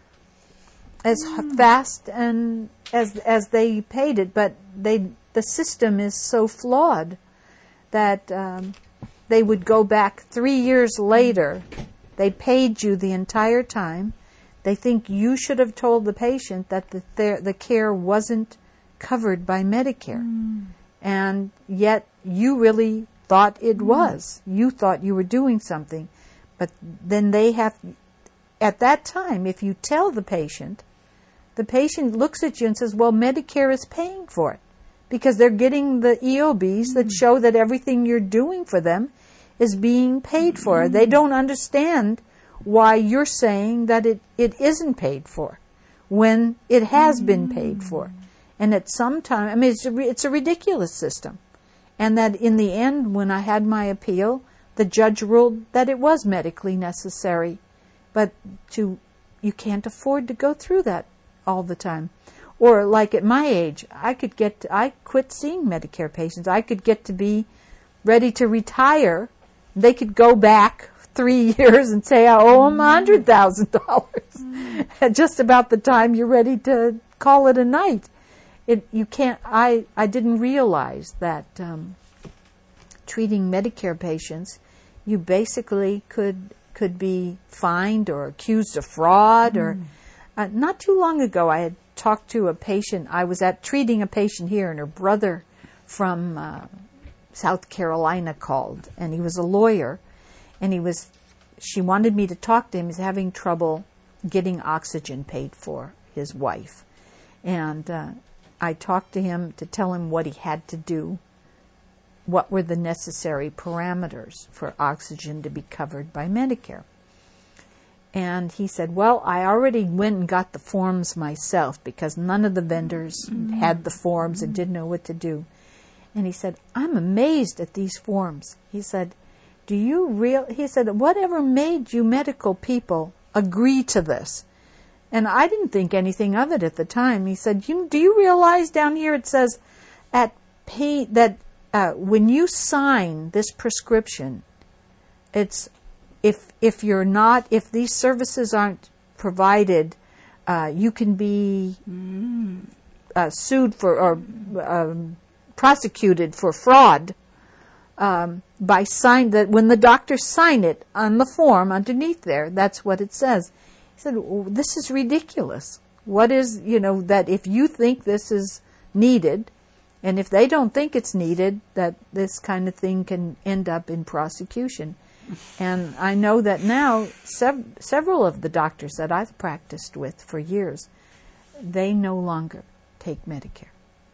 as fast and as as they paid it, but they the system is so flawed that um, they would go back three years later. They paid you the entire time. They think you should have told the patient that the ther- the care wasn't covered by Medicare. Mm. And yet you really thought it was. You thought you were doing something. But then they have, at that time, if you tell the patient, the patient looks at you and says, well, Medicare is paying for it. Because they're getting the E O Bs that show that everything you're doing for them is being paid for. They don't understand why you're saying that it, it isn't paid for when it has been paid for. And at some time, I mean, it's a, it's a ridiculous system. And that in the end, when I had my appeal, the judge ruled that it was medically necessary. But to you can't afford to go through that all the time. Or like at my age, I could get, to, I quit seeing Medicare patients. I could get to be ready to retire. They could go back three years and say, I owe them one hundred thousand dollars. At just about the time you're ready to call it a night. It, you can't, I, I didn't realize that um, treating Medicare patients, you basically could could be fined or accused of fraud. Mm. Or uh, not too long ago, I had talked to a patient. I was at treating a patient here, and her brother from uh, South Carolina called, and he was a lawyer, and he was. She wanted me to talk to him. He's having trouble getting oxygen paid for his wife, and. Uh, I talked to him to tell him what he had to do, what were the necessary parameters for oxygen to be covered by Medicare. And he said, well, I already went and got the forms myself because none of the vendors mm-hmm. had the forms and didn't know what to do. And he said, I'm amazed at these forms. He said, do you real? He said, whatever made you medical people agree to this? And I didn't think anything of it at the time. He said, you, do you realize down here it says at pay, that uh, when you sign this prescription, it's if if you're not, if these services aren't provided, uh, you can be uh, sued for or um, prosecuted for fraud um, by sign that when the doctors sign it on the form underneath there, that's what it says. He said, well, this is ridiculous. What is, you know, that if you think this is needed, and if they don't think it's needed, that this kind of thing can end up in prosecution. And I know that now sev- several of the doctors that I've practiced with for years, they no longer take Medicare.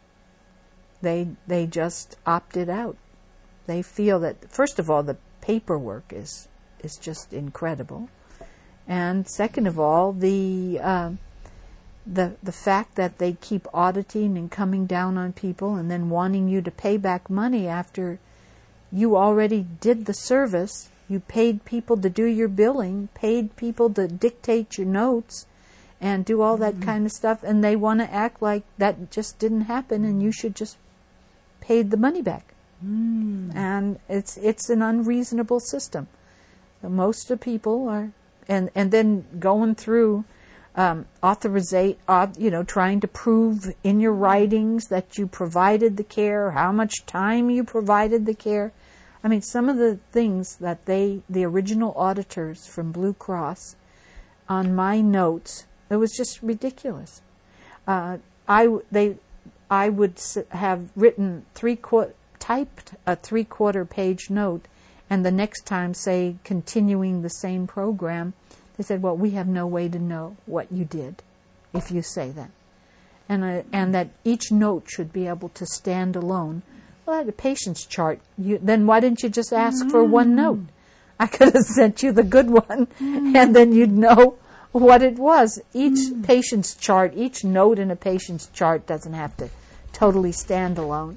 They they just opted out. They feel that, first of all, the paperwork is is just incredible. And second of all, the uh, the the fact that they keep auditing and coming down on people and then wanting you to pay back money after you already did the service, you paid people to do your billing, paid people to dictate your notes and do all that mm-hmm. kind of stuff, and they want to act like that just didn't happen and you should just pay the money back. Mm. And it's it's an unreasonable system. So most of the people are And and then going through um, authorizate, uh, you know, trying to prove in your writings that you provided the care, how much time you provided the care. I mean, some of the things that they, the original auditors from Blue Cross, on my notes, It was just ridiculous. Uh, I w- they, I would s- have written three quar- typed a three quarter page note, and the next time say continuing the same program, they said, "Well, we have no way to know what you did, if you say that," and uh, and that each note should be able to stand alone. Well, I had a patient's chart. You, then why didn't you just ask for one note? I could have sent you the good one, and then you'd know what it was. Each patient's chart, each note in a patient's chart doesn't have to totally stand alone.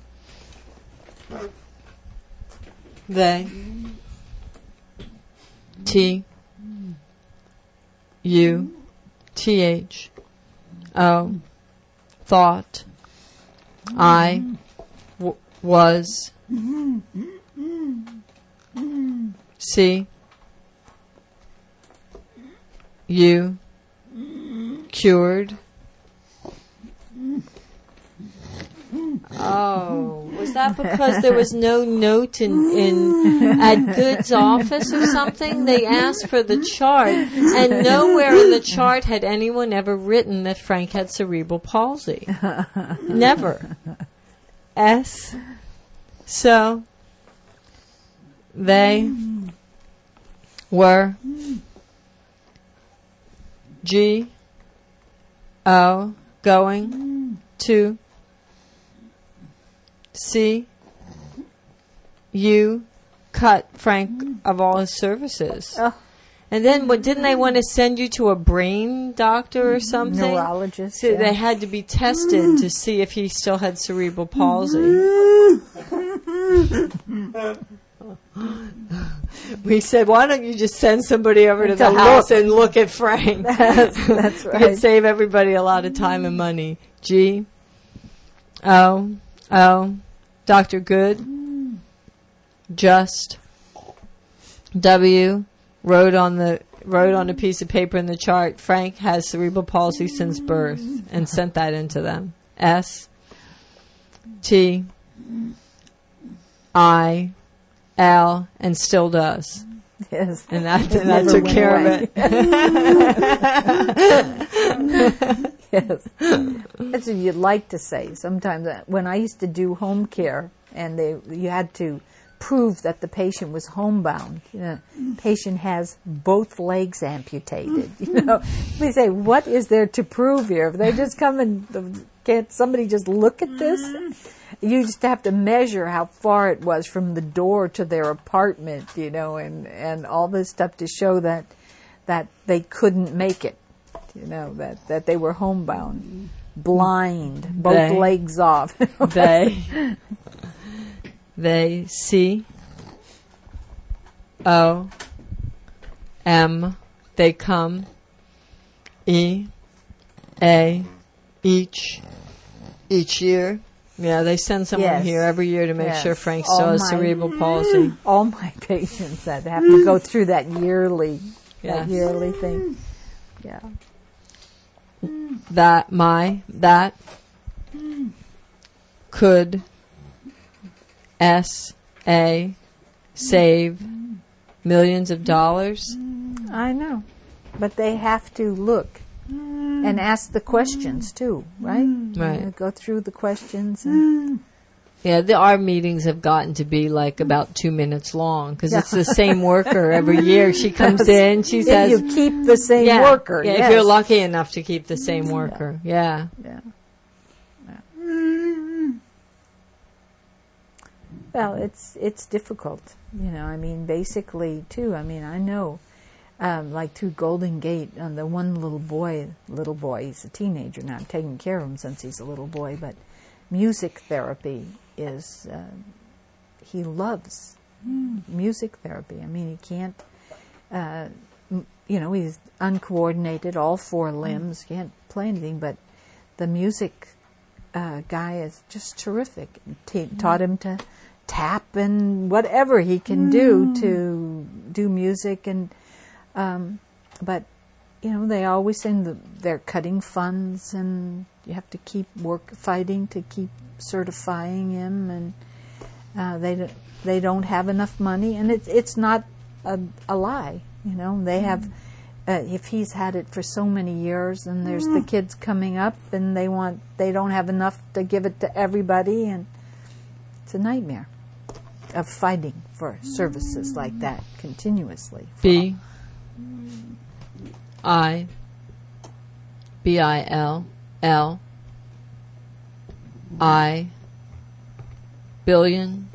They. T. U. T. H. O. Thought. I. W- was. C. You. Cured. Oh, was that because there was no note in, in at Good's office or something? They asked for the chart, and nowhere in the chart had anyone ever written that Frank had cerebral palsy. Never. S. So they were G. O. Going to C. You cut Frank of all his services. Oh. And then what, didn't they want to send you to a brain doctor or something? Neurologist. So yeah. they had to be tested to see if he still had cerebral palsy. We said, why don't you just send somebody over to the To house look. and look at Frank? That's, that's We right. could save everybody a lot of time and money. G. O. O. Doctor Good. Just. W. Wrote on the wrote on a piece of paper in the chart, Frank has cerebral palsy since birth, and sent that into them. S. T. I. L. And still does. Yes. And that, It and that never took went care away. of it. Yes. That's what you'd like to say. Sometimes uh, when I used to do home care, and they you had to prove that the patient was homebound. You know, patient has both legs amputated. You know, we say, what is there to prove here? If they just come and can't somebody just look at this? You just have to measure how far it was from the door to their apartment, you know, and, and all this stuff to show that that they couldn't make it, you know, that, that they were homebound, blind, both They. legs off. They. They. C. O. M. They come. E. A. Each. Each year. Yeah, they send someone Yes. here every year to make Yes. sure Frank All still has my- cerebral palsy. All my patients that have to go through that yearly, Yes. that yearly thing. Yeah. That, my, that, could, S, A, save millions of dollars. I know. But they have to look and ask the questions too, right? Right. You know, go through the questions. And Yeah, the, our meetings have gotten to be like about two minutes long because it's the same worker every year. She comes in, she if says, you keep the same yeah, worker, yeah, yes. if you're lucky enough to keep the same worker, yeah. Yeah. Well, it's it's difficult, you know. I mean, basically, too. I mean, I know, um, like through Golden Gate, um, the one little boy, little boy, he's a teenager now. I'm taking care of him since he's a little boy. But music therapy is, uh, he loves music therapy. I mean, he can't, uh, m- you know, he's uncoordinated, all four limbs, can't play anything. But the music uh, guy is just terrific. T- taught him to tap and whatever he can do to do music, and um, but you know they always say the, they're cutting funds, and you have to keep work fighting to keep certifying him, and uh, they don't, they don't have enough money, and it's it's not a, a lie, you know. They have uh, if he's had it for so many years, and there's the kids coming up, and they want they don't have enough to give it to everybody, and it's a nightmare of fighting for services like that continuously. B I B I L L I billion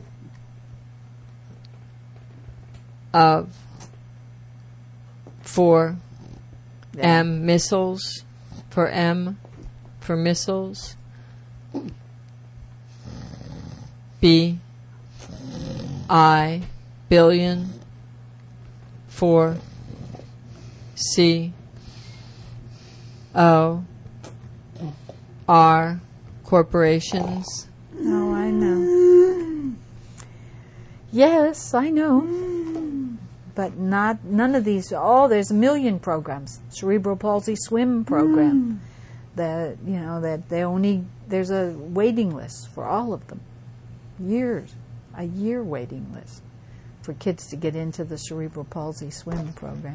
of for Yeah. M missiles for M for missiles. B I billion for C O R corporations. Oh, I know. Yes, I know. But not none of these. Oh, there's a million programs. Cerebral palsy swim program. That you know that they only there's a waiting list for all of them. Years, a year waiting list for kids to get into the cerebral palsy swim program.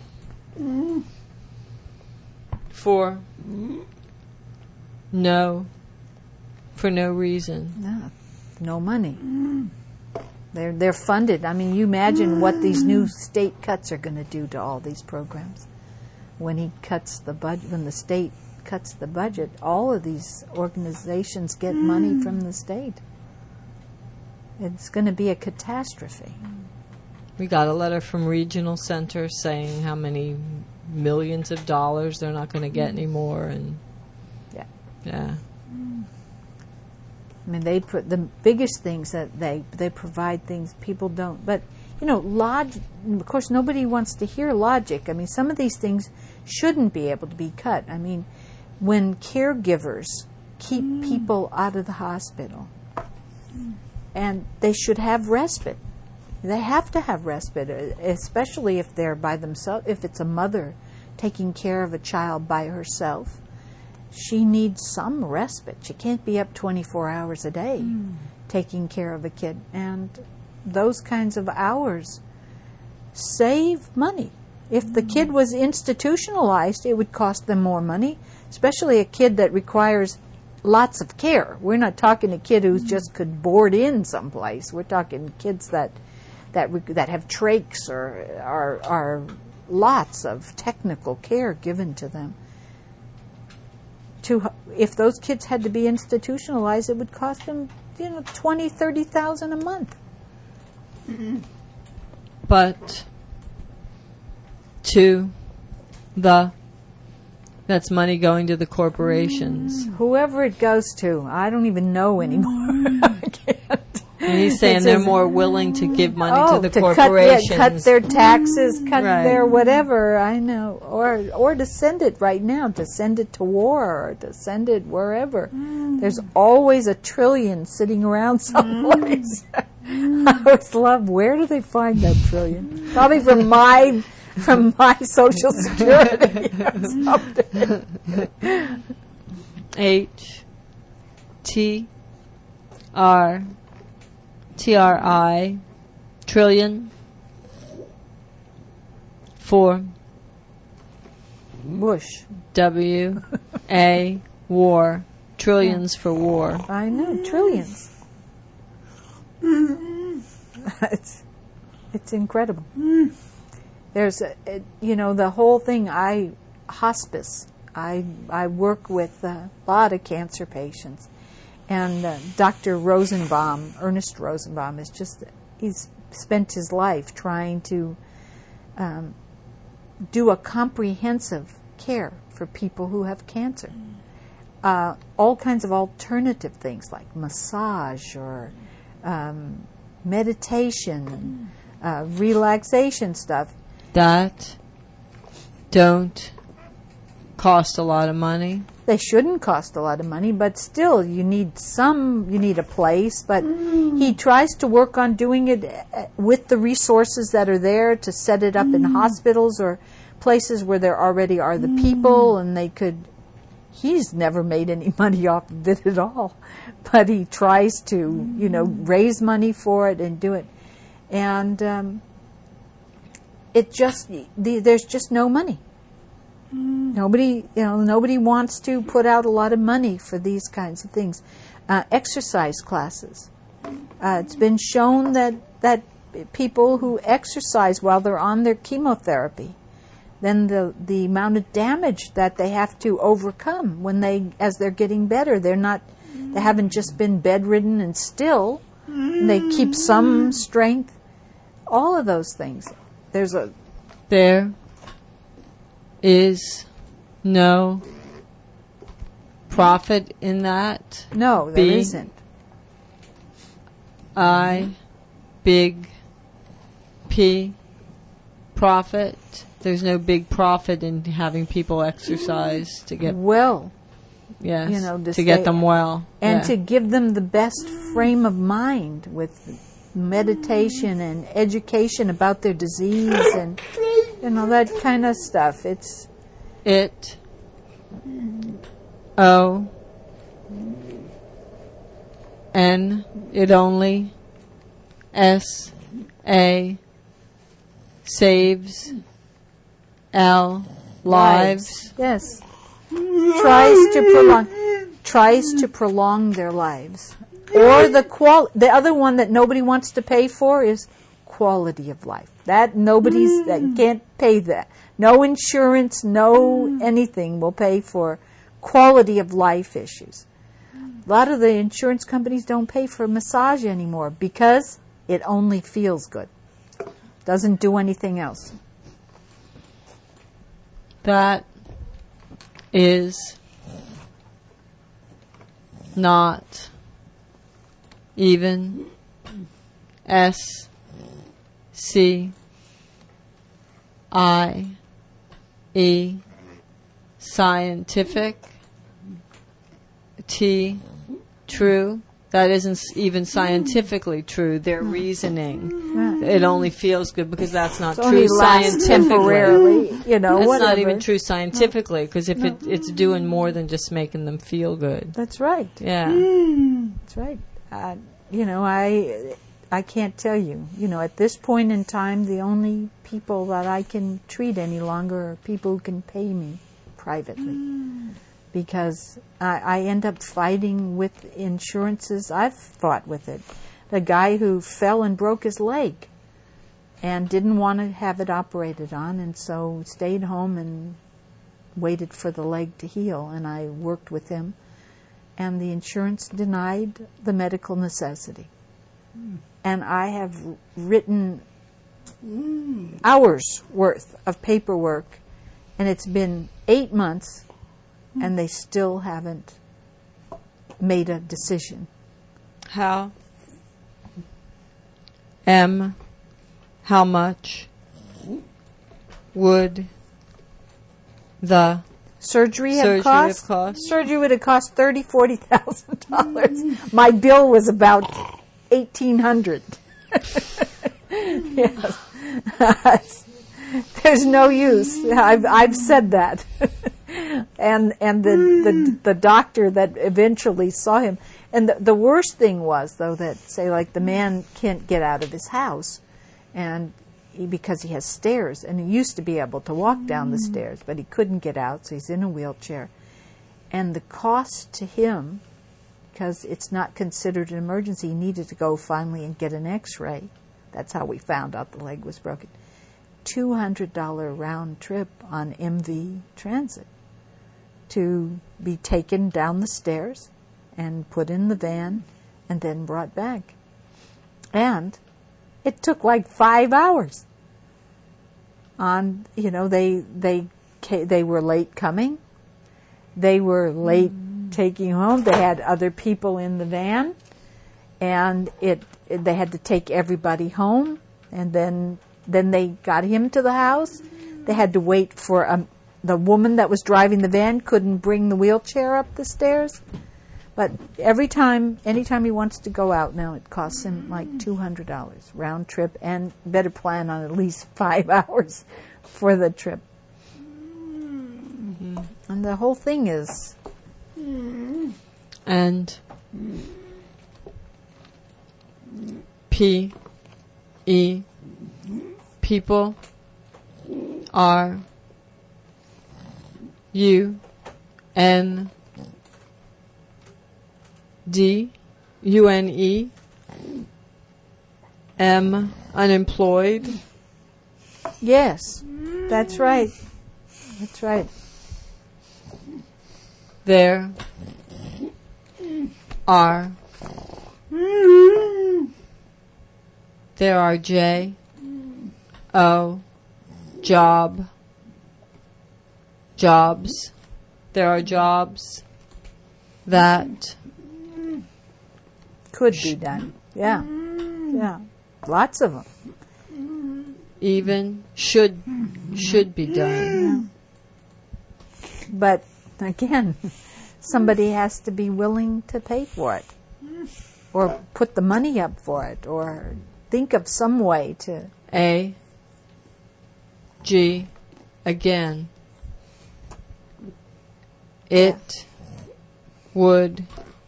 For no, for no reason. No, no money. They're they're funded. I mean, you imagine what these new state cuts are going to do to all these programs. When he cuts the budget, when the state cuts the budget, all of these organizations get money from the state. It's going to be a catastrophe. We got a letter from Regional Center saying how many millions of dollars they're not going to get anymore, and Yeah. yeah. I mean, they put the biggest things that they they provide things people don't. But you know, log. Of course, nobody wants to hear logic. I mean, some of these things shouldn't be able to be cut. I mean, when caregivers keep mm. people out of the hospital, mm. and they should have respite. They have to have respite, especially if they're by themselves. If it's a mother taking care of a child by herself, she needs some respite. She can't be up twenty-four hours a day mm. taking care of a kid. And those kinds of hours save money. If the kid was institutionalized, it would cost them more money, especially a kid that requires lots of care. We're not talking a kid who just could board in someplace. We're talking kids that that that have trachs or are are lots of technical care given to them. To if those kids had to be institutionalized, it would cost them, you know, twenty, thirty thousand a month. Mm-hmm. But to the that's money going to the corporations. Mm, whoever it goes to, I don't even know anymore. I can't. And he's saying It's they're just, more willing to give money oh, to the to corporations. Cut, yeah, cut their taxes, cut Right. their whatever, I know. Or or to send it right now, to send it to war, or to send it wherever. Mm. There's always a trillion sitting around someplace. Mm. I always love, where do they find that trillion? Probably from my from my Social Security or something. H T R T R I trillion for Bush. W A war trillions for war. I know, trillions. it's it's incredible. There's a, a, you know, the whole thing. I hospice. I I work with a lot of cancer patients. And uh, Doctor Rosenbaum, Ernest Rosenbaum, is just, he's spent his life trying to um, do a comprehensive care for people who have cancer. Uh, all kinds of alternative things like massage or um, meditation, uh, relaxation stuff. That don't cost a lot of money. They shouldn't cost a lot of money, but still, you need some, you need a place. But mm. he tries to work on doing it with the resources that are there to set it up mm. in hospitals or places where there already are the mm. people, and they could. He's never made any money off of it at all, but he tries to, you know, raise money for it and do it. And um, it just the, there's just no money. Nobody, you know, nobody wants to put out a lot of money for these kinds of things. Uh, exercise classes. Uh, it's been shown that that people who exercise while they're on their chemotherapy, then the the amount of damage that they have to overcome when they, as they're getting better, they're not, they haven't just been bedridden and still. They keep some strength. All of those things. There's a There is no profit in that. no, there B. isn't. I, big P, profit. There's no big profit in having people exercise to get, Well, yes, you know, to to stay- get them well. and Yeah. to give them the best frame of mind with meditation and education about their disease and, you know, that kind of stuff. It's It, O, N, it only, S, A, saves, L, lives. Yes. Tries to prolong tries to prolong their lives. Or the qual the other one that nobody wants to pay for is quality of life. That nobody's that can't pay that. No insurance, no anything will pay for quality of life issues. A lot of the insurance companies don't pay for a massage anymore because it only feels good. Doesn't do anything else. That is not even S, C, I, E, scientific, T, true. That isn't s- even scientifically true. Their reasoning. It only feels good because that's not It true only lasts scientifically. temporarily, you know, That's whatever. not even true scientifically because if it, it's doing more than just making them feel good. That's right. Yeah. That's right. Uh, you know, I I can't tell you. You know, at this point in time, the only people that I can treat any longer are people who can pay me privately. Because I, I end up fighting with insurances. I've fought with it. The guy who fell and broke his leg and didn't want to have it operated on, and so stayed home and waited for the leg to heal, and I worked with him. And the insurance denied the medical necessity. Mm. And I have written mm. hours worth of paperwork, and it's been eight months, mm. and they still haven't made a decision. How? M, how much would the Surgery have surgery cost? have cost? Surgery would have cost thirty, forty thousand dollars. My bill was about eighteen hundred. Yes, there's no use. I've I've said that, and and the, the the doctor that eventually saw him. And the, the worst thing was though that say like the man can't get out of his house, and. He, because he has stairs, and he used to be able to walk down the stairs, but he couldn't get out, so he's in a wheelchair. And the cost to him, because it's not considered an emergency, he needed to go finally and get an x-ray. That's how we found out the leg was broken. two hundred dollars round trip on M V Transit to be taken down the stairs and put in the van and then brought back. And it took like five hours. On, you know, they they they were late coming. They were late mm. taking home. They had other people in the van, and it, it they had to take everybody home. And then then they got him to the house. They had to wait for um, the woman that was driving the van couldn't bring the wheelchair up the stairs. But every time, anytime he wants to go out now, it costs him like two hundred dollars round trip, and better plan on at least five hours for the trip. Mm-hmm. And the whole thing is... And P, E, people R U N D U N E M unemployed. Yes, that's right. That's right. There are there are J O job jobs. There are jobs that Could be done. Yeah. Yeah. Lots of them. even should should be done. But again, somebody has to be willing to pay for it, or put the money up for it, or think of some way to. A G again. It would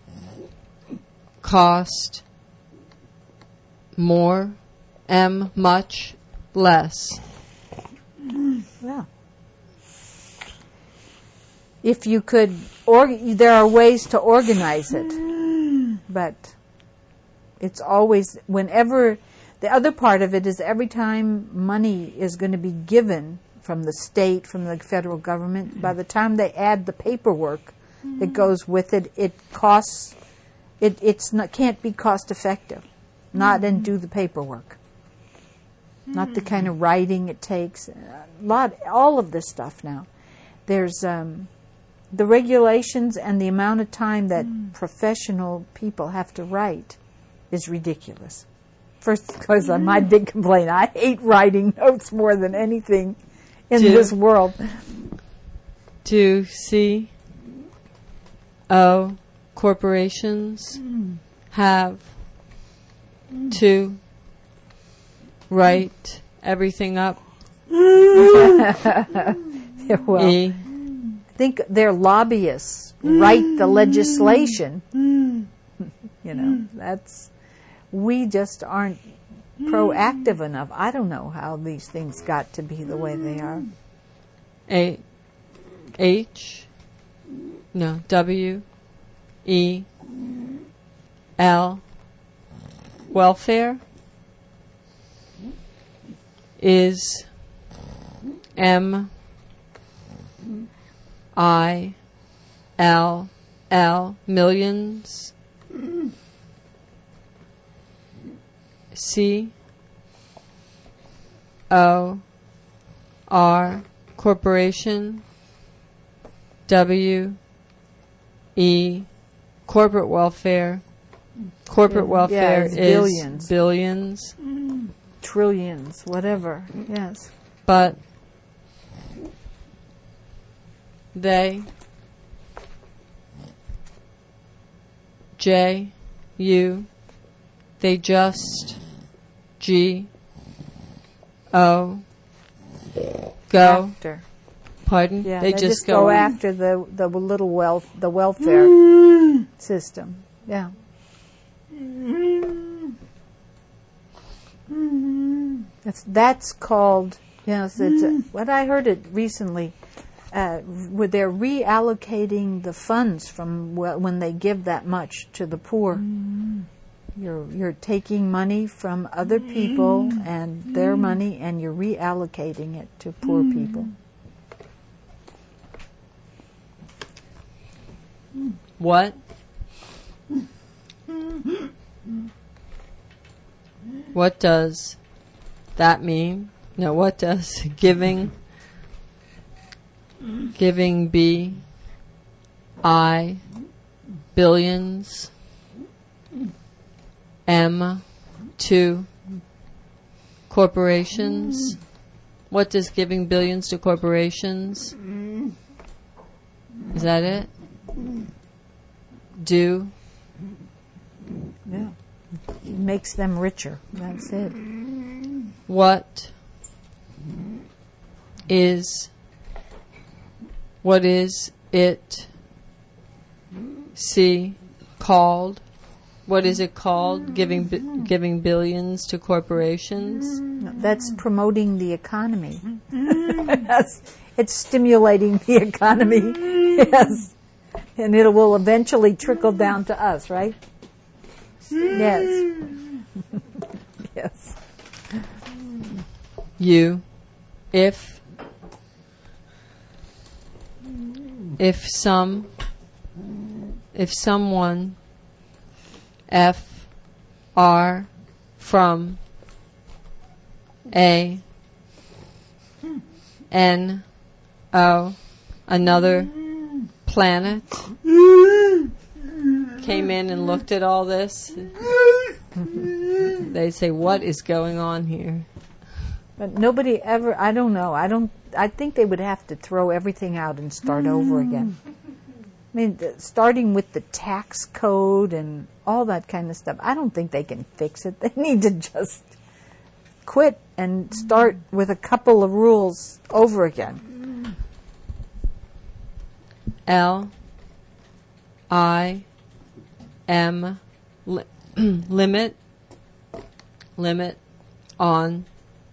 cost more, M much less. Well, if you could, or there are ways to organize it, but it's always, whenever, the other part of it is every time money is going to be given from the state, from the federal government, by the time they add the paperwork that goes with it, it costs, it it's not, can't be cost effective, not and do the paperwork. Not the kind of writing it takes. A lot, all of this stuff now. There's um, the regulations and the amount of time that professional people have to write is ridiculous. First, because of my big complaint, I hate writing notes more than anything in Two. this world. To C O corporations have to write everything up. Well, E I think their lobbyists write the legislation. You know, that's, we just aren't proactive enough. I don't know how these things got to be the way they are. A H no W E L welfare is M I L L millions. C O R corporation. W E corporate welfare. Corporate Yeah, welfare it's is billions. billions. Trillions, whatever, yes. But they J U they just G O go After. pardon Yeah, they, they, just, just go, go after the the little wealth, the welfare system. Yeah. That's that's called. Yes, it's a, what I heard it recently. Uh, where they're reallocating the funds from wh- when they give that much to the poor. You're you're taking money from other people and their money, and you're reallocating it to poor people. what what does that mean? No, what does giving giving be I billions M to corporations? What does giving billions to corporations? Is that it? Do? Yeah, it makes them richer. That's it. What is what is it C called what is it called? Giving bi- giving billions to corporations? No, that's promoting the economy. Yes. It's stimulating the economy. Yes. And it will eventually trickle down to us, right? Yes. Yes. You, if if some if someone F R from A N O another planet came in and looked at all this, they'd say, what is going on here? But nobody ever, I don't know, I don't, I think they would have to throw everything out and start over again. I mean, the, starting with the tax code and all that kind of stuff, I don't think they can fix it. They need to just quit and start with a couple of rules over again. L I M li- limit limit on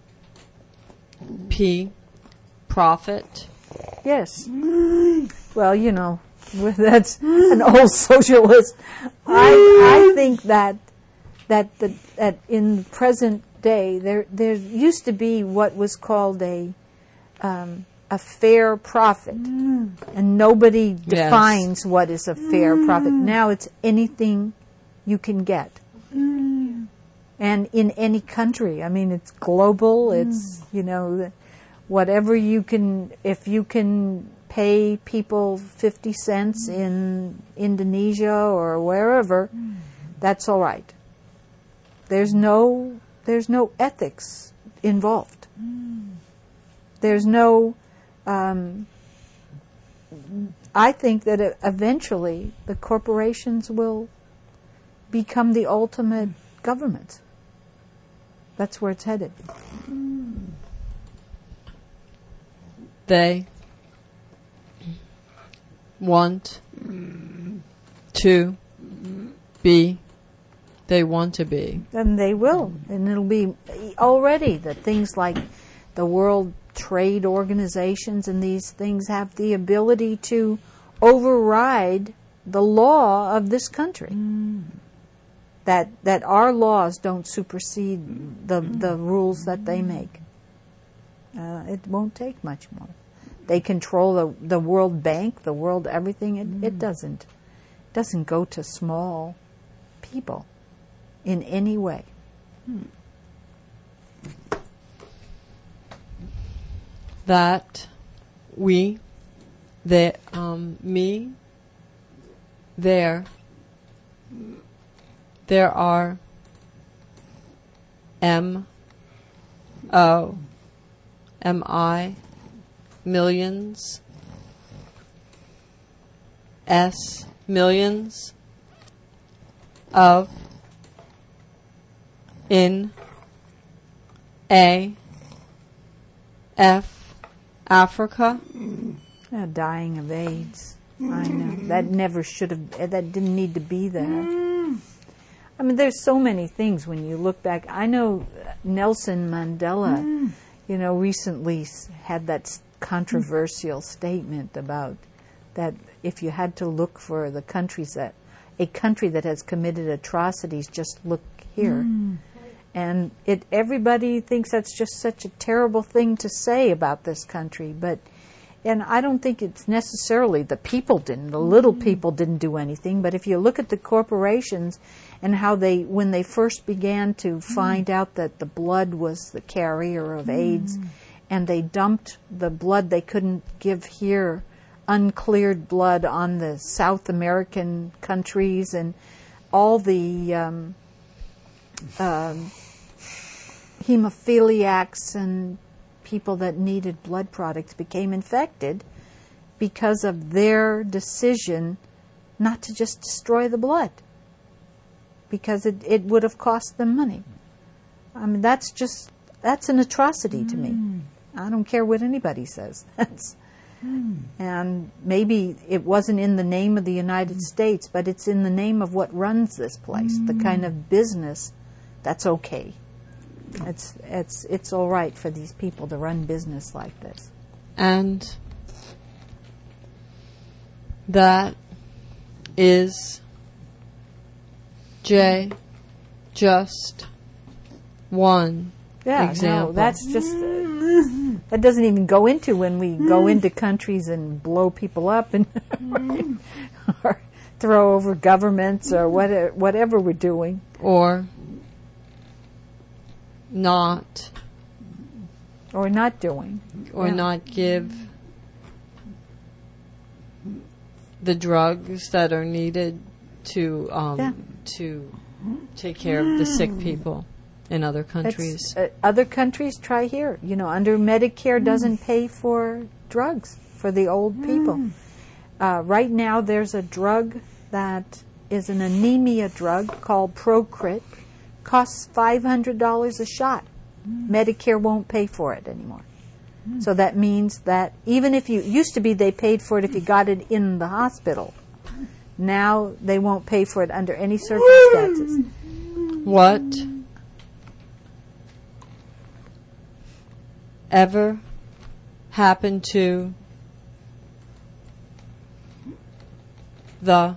P profit. Yes. Well, you know, that's an old socialist. I I think that that the that in the present day there there used to be what was called a um, a fair profit, and nobody Yes. defines what is a fair profit. Now it's anything you can get, and in any country. I mean, it's global. It's you know, whatever you can. If you can pay people fifty cents in Indonesia or wherever, that's all right. There's no there's no ethics involved. There's no. Um, I think that it, eventually the corporations will become the ultimate government. That's where it's headed. They want to be. They want to be. And they will. And it'll be already the things like the World Trade Organizations and these things have the ability to override the law of this country. Mm. That that our laws don't supersede the the rules that they make. Uh, it won't take much more. They control the the World Bank, the world everything. It, mm. it doesn't doesn't go to small people in any way. Mm. That we, that um, me, there, there are M, O, M I, millions, S, millions, of, in, A, F, Africa. Uh, dying of AIDS. I know. That never should have, that didn't need to be there. I mean, there's so many things when you look back. I know Nelson Mandela, you know, recently had that controversial statement about that if you had to look for the countries that, a country that has committed atrocities, just look here. Mm. And it everybody thinks that's just such a terrible thing to say about this country, but and I don't think it's necessarily the people didn't, the little people didn't do anything, but if you look at the corporations and how they, when they first began to find out that the blood was the carrier of AIDS, and they dumped the blood they couldn't give here, uncleared blood on the South American countries, and all the um, um, hemophiliacs and people that needed blood products became infected because of their decision not to just destroy the blood, because it, it would have cost them money. I mean, that's just, that's an atrocity to me. I don't care what anybody says. That's, And maybe it wasn't in the name of the United States, but it's in the name of what runs this place, the kind of business that's okay. It's it's it's all right for these people to run business like this. And that is, Jay, just one Yeah, example. no, that's just uh, that doesn't even go into when we go into countries and blow people up and or throw over governments or whatever, whatever we're doing. Or not, Or not doing. or Yeah. not give the drugs that are needed to um, Yeah. to take care of the sick people in other countries. It's, uh, other countries try here. You know, under Medicare doesn't pay for drugs for the old people. Uh, right now, there's a drug that is an anemia drug called Procrit. Costs five hundred dollars a shot. Medicare won't pay for it anymore. So that means that even if you, used to be they paid for it if you got it in the hospital. Now they won't pay for it under any circumstances. What ever happened to the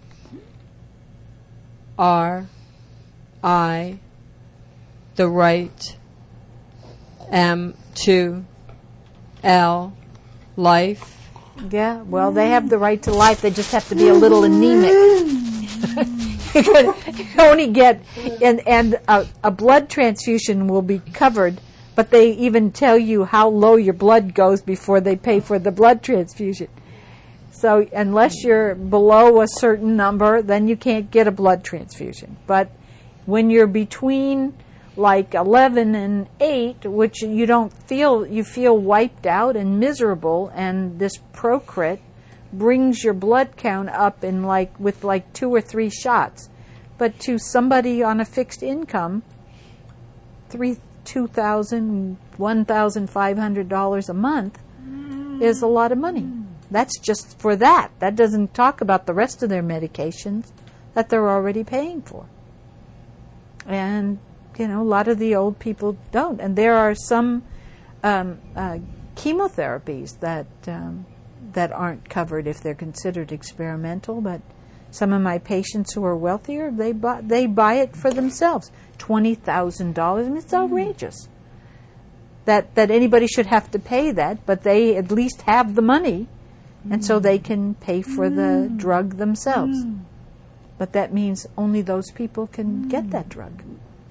R I, the right M to L, life? Yeah, well, they have the right to life. They just have to be a little anemic. you, can, you can only get, and, and a, a blood transfusion will be covered, but they even tell you how low your blood goes before they pay for the blood transfusion. So unless you're below a certain number, then you can't get a blood transfusion. But when you're between like eleven and eight, which you don't feel, you feel wiped out and miserable, and this Procrit brings your blood count up in like with like two or three shots. But to somebody on a fixed income, three, two thousand, one thousand five hundred dollars a month is a lot of money. That's just for that. That doesn't talk about the rest of their medications that they're already paying for. And, you know, a lot of the old people don't. And there are some um, uh, chemotherapies that um, that aren't covered if they're considered experimental. But some of my patients who are wealthier, they buy, they buy it for themselves. twenty thousand dollars. I mean, it's outrageous that, that anybody should have to pay that, but they at least have the money, and so they can pay for the drug themselves. But that means only those people can get that drug.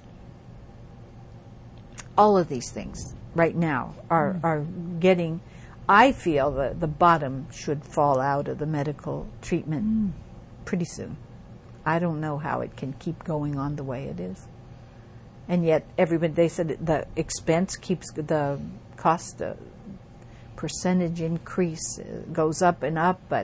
All of these things right now are, are getting, I feel that the bottom should fall out of the medical treatment pretty soon. I don't know how it can keep going on the way it is. And yet everybody, they said the expense keeps, the cost, the percentage increase goes up and up, but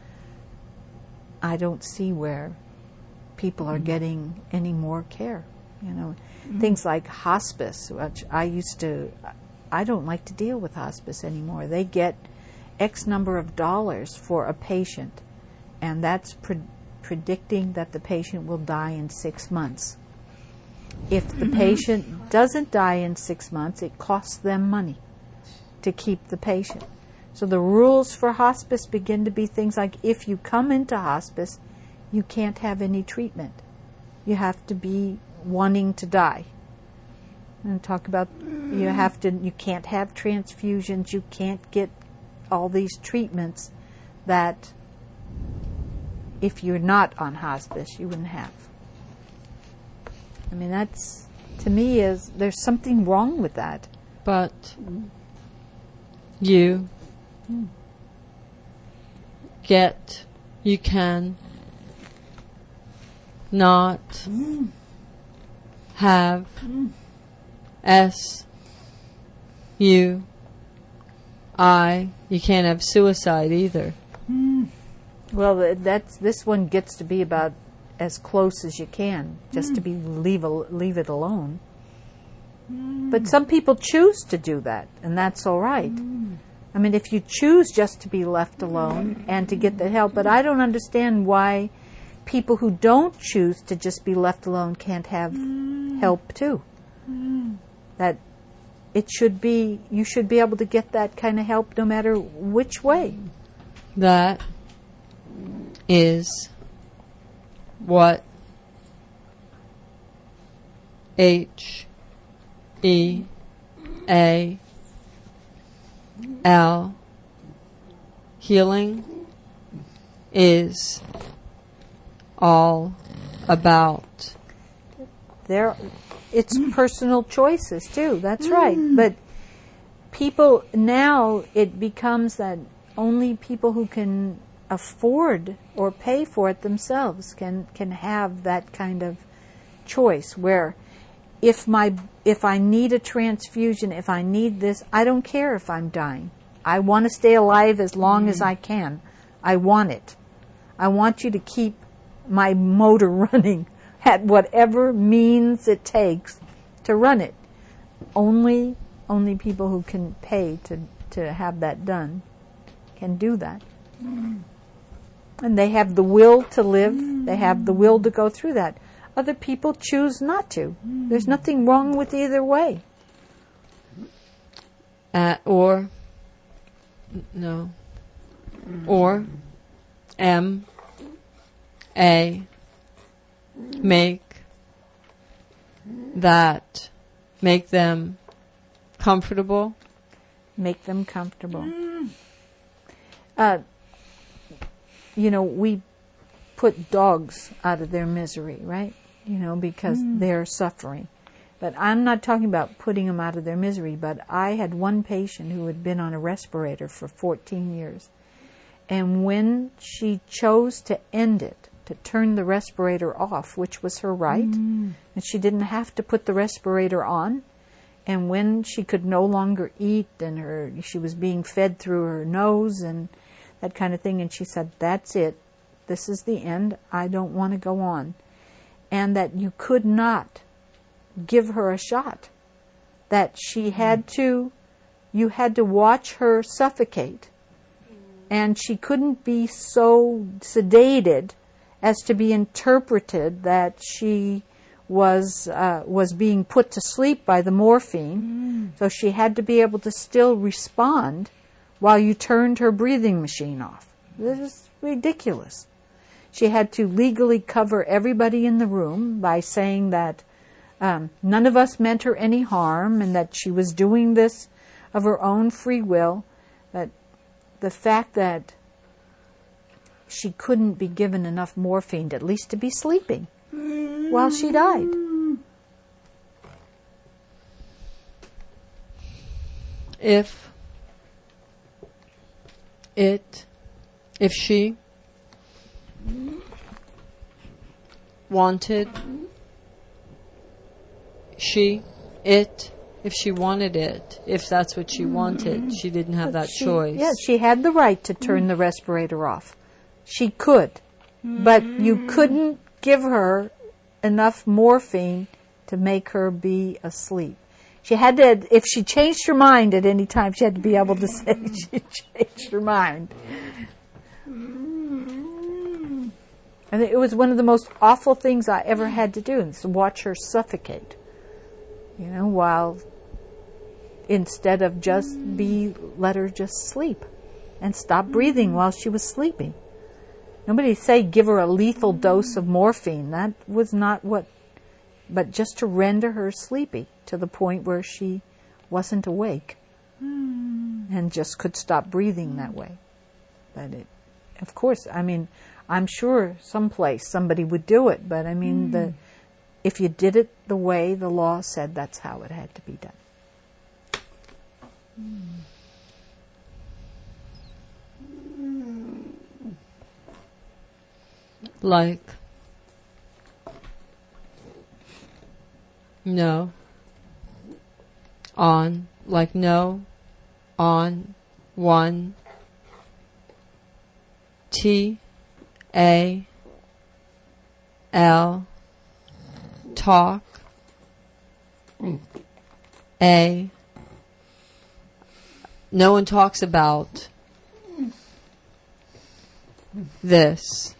I don't see where people are getting any more care. You know, mm-hmm. Things like hospice, which I used to, I don't like to deal with hospice anymore. They get X number of dollars for a patient, and that's pre- predicting that the patient will die in six months. If the patient doesn't die in six months, it costs them money to keep the patient. So the rules for hospice begin to be things like, if you come into hospice, you can't have any treatment. You have to be wanting to die. And talk about, you have to, you can't have transfusions, you can't get all these treatments that if you're not on hospice, you wouldn't have. I mean, that's, to me, is, there's something wrong with that. But you get, you can not have S U I, you can't have suicide either. Well, that's, this one gets to be about as close as you can, just to be leave a, leave it alone. But some people choose to do that, and that's all right. I mean, if you choose just to be left alone and to get the help, but I don't understand why people who don't choose to just be left alone can't have mm. help too. Mm. That it should be, you should be able to get that kind of help no matter which way. That is what H E A L healing is all about. There, it's mm. personal choices too. That's mm. right. But people now, it becomes that only people who can afford or pay for it themselves can can have that kind of choice. Where, if my if I need a transfusion, if I need this, I don't care if I'm dying. I want to stay alive as long mm. as I can. I want it. I want you to keep my motor running at whatever means it takes to run it. Only only people who can pay to, to have that done can do that. Mm. And they have the will to live. Mm. They have the will to go through that. Other people choose not to. Mm. There's nothing wrong with either way. Uh, or, no. Mm. Or, M, A, make that, make them comfortable. Make them comfortable. Mm. Uh, you know, we put dogs out of their misery, right? You know, because mm. they're suffering. But I'm not talking about putting them out of their misery, but I had one patient who had been on a respirator for fourteen years. And when she chose to end it, to turn the respirator off, which was her right, mm. and she didn't have to put the respirator on, and when she could no longer eat and her she was being fed through her nose and that kind of thing, and she said, that's it. This is the end. I don't want to go on. And that you could not give her a shot. That she had to, you had to watch her suffocate. And she couldn't be so sedated as to be interpreted that she was uh, was being put to sleep by the morphine. Mm. So she had to be able to still respond while you turned her breathing machine off. This is ridiculous. She had to legally cover everybody in the room by saying that um, none of us meant her any harm and that she was doing this of her own free will. That the fact that she couldn't be given enough morphine, at least to be sleeping, while she died. If it, if she wanted, she, it, if she wanted it, if that's what she wanted, she didn't have that she, choice. Yeah, she had the right to turn the respirator off. She could, but you couldn't give her enough morphine to make her be asleep. She had to, if she changed her mind at any time, she had to be able to say she changed her mind. And it was one of the most awful things I ever had to do, is to watch her suffocate. You know, while instead of just be, let her just sleep and stop breathing while she was sleeping. Nobody say give her a lethal dose of morphine. That was not what, but just to render her sleepy to the point where she wasn't awake and just could stop breathing that way. But it, of course, I mean, I'm sure someplace somebody would do it, but I mean, mm. the if you did it the way the law said, that's how it had to be done. Mm. Like, no, on, like no, on, one, T, A, L, talk, A, no one talks about this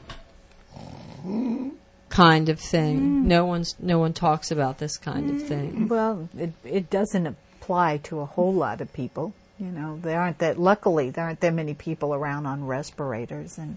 kind of thing. No one's no one talks about this kind of thing. Well, it it doesn't apply to a whole lot of people. You know, there aren't that. Luckily, there aren't that many people around on respirators and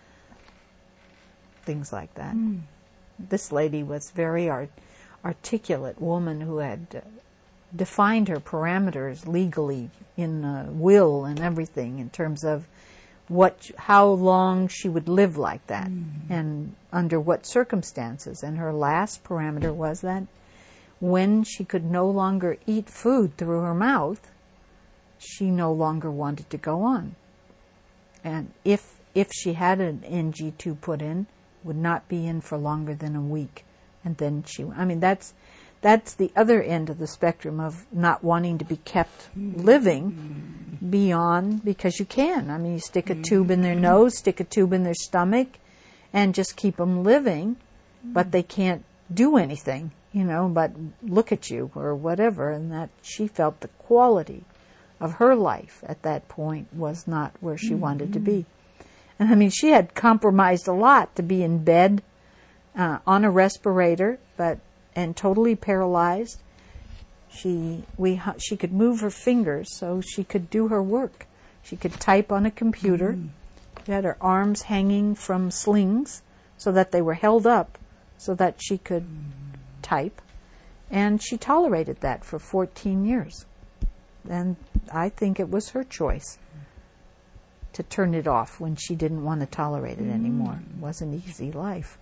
things like that. Mm. This lady was very art, articulate woman who had uh, defined her parameters legally in a will and everything in terms of what, how long she would live like that mm. and under what circumstances. And her last parameter was that when she could no longer eat food through her mouth, she no longer wanted to go on. And if if she had an N G two put in, would not be in for longer than a week. And then she, I mean, that's that's the other end of the spectrum of not wanting to be kept living beyond, because you can. I mean, you stick a tube in their nose, stick a tube in their stomach, and just keep them living, but they can't do anything, you know, but look at you or whatever. And that she felt the quality of her life at that point was not where she mm-hmm. wanted to be. And I mean, she had compromised a lot to be in bed uh, on a respirator, but and totally paralyzed. She we she could move her fingers so she could do her work. She could type on a computer. Mm. She had her arms hanging from slings so that they were held up so that she could mm. type. And she tolerated that for fourteen years. And I think it was her choice to turn it off when she didn't want to tolerate it anymore. It wasn't an easy life.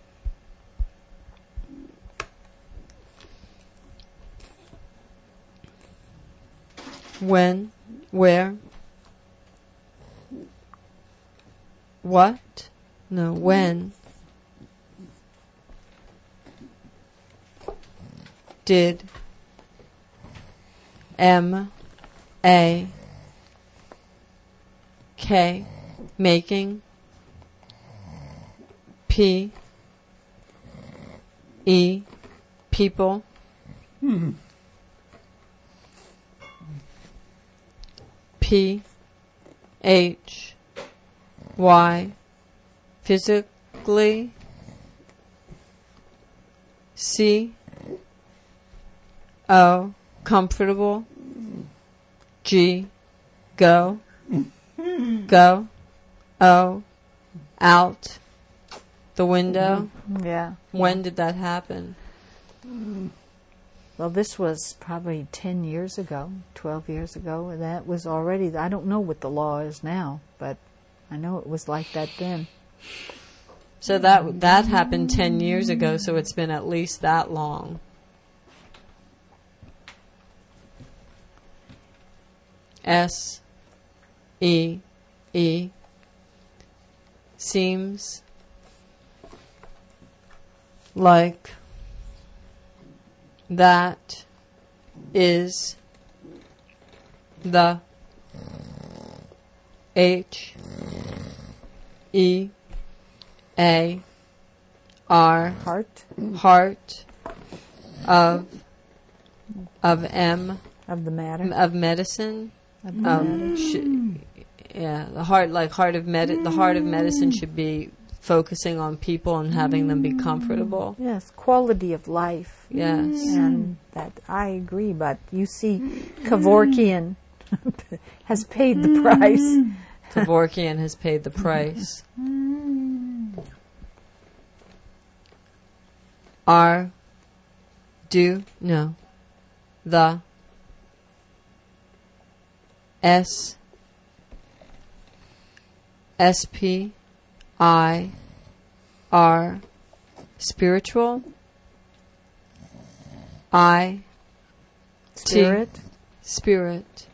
When, where, what, no, when did M A K making P E people mm-hmm. P H Y physically C O comfortable G go go O out the window. Yeah. When did that happen? Well, this was probably ten years ago, twelve years ago, and that was already, I don't know what the law is now, but I know it was like that then. So that that happened ten years ago, so it's been at least that long. S E E seems like that is the H E A R heart heart of of M of the matter of medicine of the um, matter. Sh- yeah, the heart like heart of med the heart of medicine should be focusing on people and having them be comfortable. Yes, quality of life. Yes. And that I agree, but you see Kevorkian has paid the price. Kevorkian has paid the price. Are do no the S S P I R spiritual I Spirit T spirit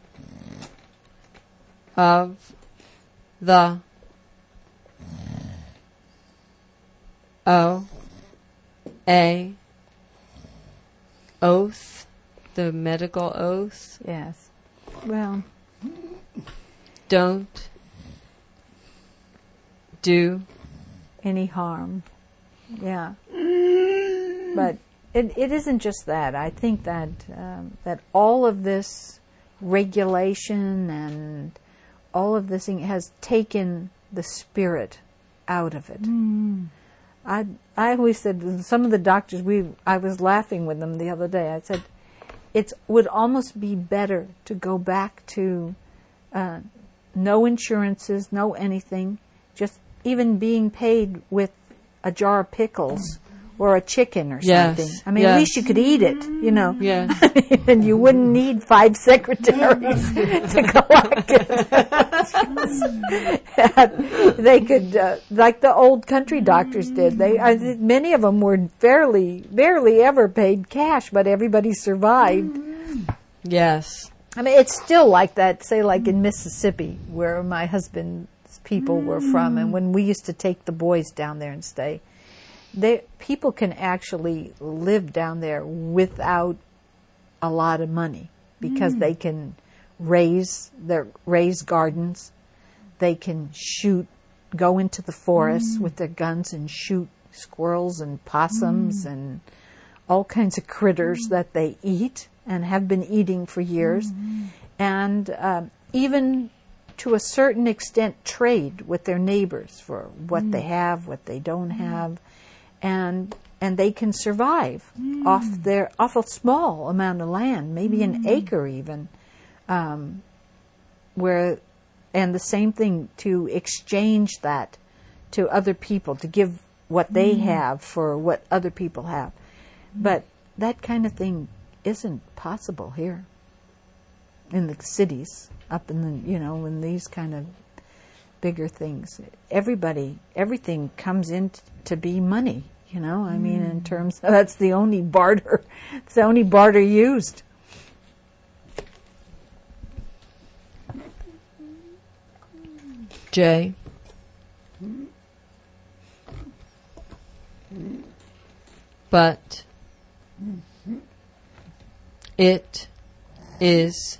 of the O A oath, the medical oath. Yes. Well, don't do any harm. Yeah. But it it isn't just that. I think that um, that all of this regulation and all of this thing has taken the spirit out of it. Mm. I I always said, some of the doctors, we I was laughing with them the other day. I said, it would almost be better to go back to uh, no insurances, no anything, just even being paid with a jar of pickles or a chicken or Yes, something. I mean, yes. at least you could eat it, you know. Yes. And you wouldn't need five secretaries to collect it. They could, uh, like the old country doctors did. They, I think many of them were fairly, barely ever paid cash, but everybody survived. Yes. I mean, it's still like that, say like in Mississippi, where my husband's people were from, and when we used to take the boys down there and stay, they, people can actually live down there without a lot of money because they can raise their raise gardens, they can shoot, go into the forest with their guns and shoot squirrels and possums and all kinds of critters that they eat and have been eating for years, and um, even to a certain extent trade with their neighbors for what they have, what they don't have, and and they can survive off their off a small amount of land, maybe an acre even, um, where, and the same thing, to exchange that to other people, to give what they have for what other people have, but that kind of thing isn't possible here in the cities, up in the, you know, in these kind of bigger things. Everybody, everything comes in t- to be money, you know, I mean, in terms of, that's the only barter, it's the only barter used. Jay. But it is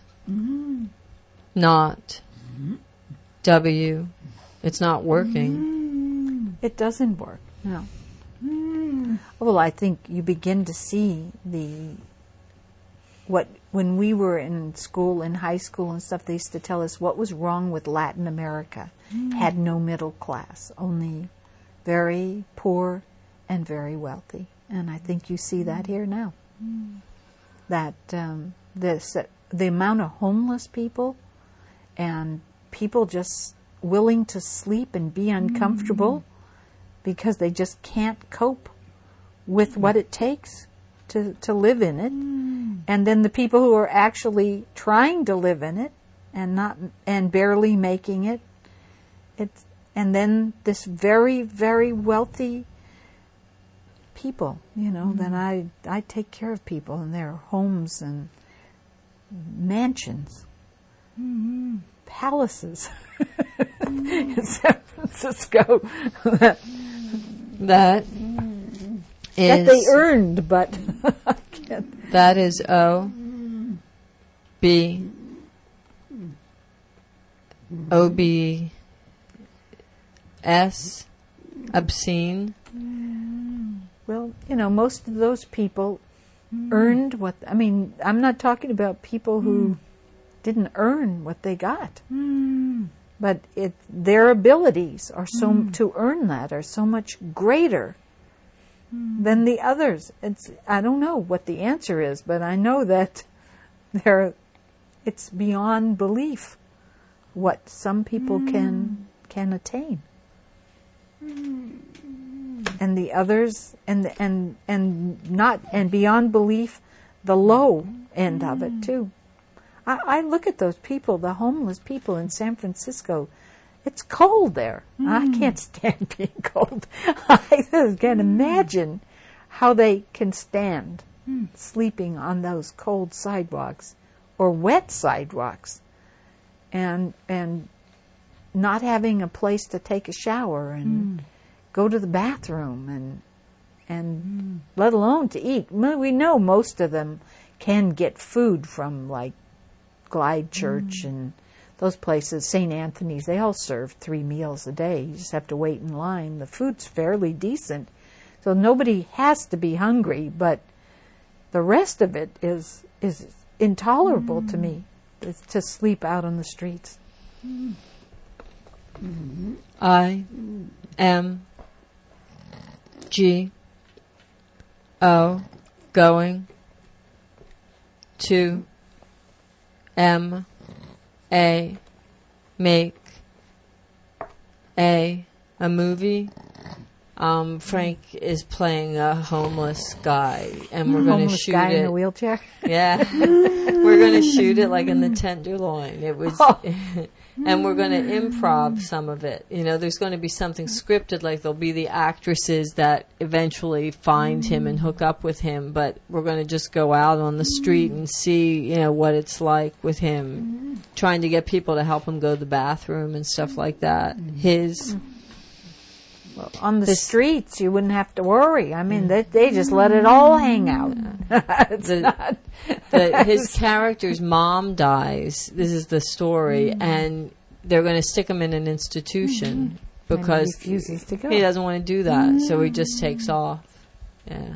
not W. It's not working. It doesn't work, no. Well, I think you begin to see the, what, when we were in school, in high school and stuff, they used to tell us what was wrong with Latin America. Had no middle class, only very poor and very wealthy. And I think you see that here now. That um, this, the amount of homeless people and people just willing to sleep and be uncomfortable because they just can't cope with what it takes to, to live in it. And then the people who are actually trying to live in it and not and barely making it, it's, and then this very, very wealthy people, you know, then I I take care of people in their homes and mansions, palaces in San Francisco that, That is that they earned, but I can't. that is O B O B S obscene. Well, you know, most of those people earned what, I mean, I'm not talking about people who didn't earn what they got. But it, their abilities are so to earn that are so much greater than the others. It's, I don't know what the answer is, but I know that there, it's beyond belief what some people can can attain, and the others, and and and not, and beyond belief, the low end of it too. I, I look at those people, the homeless people in San Francisco. It's cold there. I can't stand being cold. I just can't imagine how they can stand sleeping on those cold sidewalks or wet sidewalks, and and not having a place to take a shower and go to the bathroom and and let alone to eat. We know most of them can get food from like Glide Church and those places, Saint Anthony's. They all serve three meals a day. You just have to wait in line. The food's fairly decent, so nobody has to be hungry. But the rest of it is is intolerable to me. It's to sleep out on the streets. I M G O going to M A make a a movie. Um, Frank is playing a homeless guy, and we're going to Homeless shoot guy it. in a wheelchair. Yeah, we're going to shoot it like in the Tenderloin. It was, Oh. and we're going to improv some of it. You know, there's going to be something scripted, like there'll be the actresses that eventually find him and hook up with him. But we're going to just go out on the street and see, you know, what it's like with him, trying to get people to help him go to the bathroom and stuff like that. His. Well, on the This- streets, you wouldn't have to worry. I mean, they, they just let it all hang out. It's The- not. the, his character's mom dies. This is the story, and they're going to stick him in an institution because And he refuses to go. he doesn't want to do that, so he just takes off. Yeah.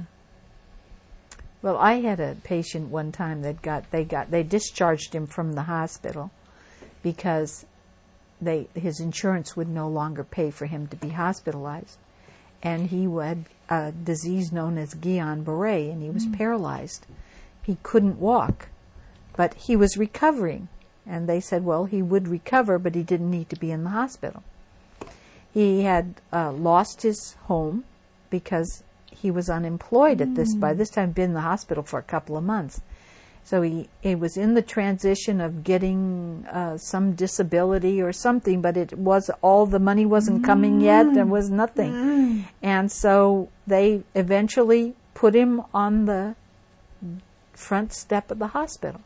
Well, I had a patient one time that got they got they discharged him from the hospital because they his insurance would no longer pay for him to be hospitalized, and he had a disease known as Guillain-Barré, and he was paralyzed. He couldn't walk, but he was recovering, and they said, well, he would recover, but he didn't need to be in the hospital. He had uh, lost his home because he was unemployed at this by this time, been in the hospital for a couple of months. So he, he was in the transition of getting uh, some disability or something, but it was all the money wasn't coming yet. There was nothing. And so they eventually put him on the front step of the hospital.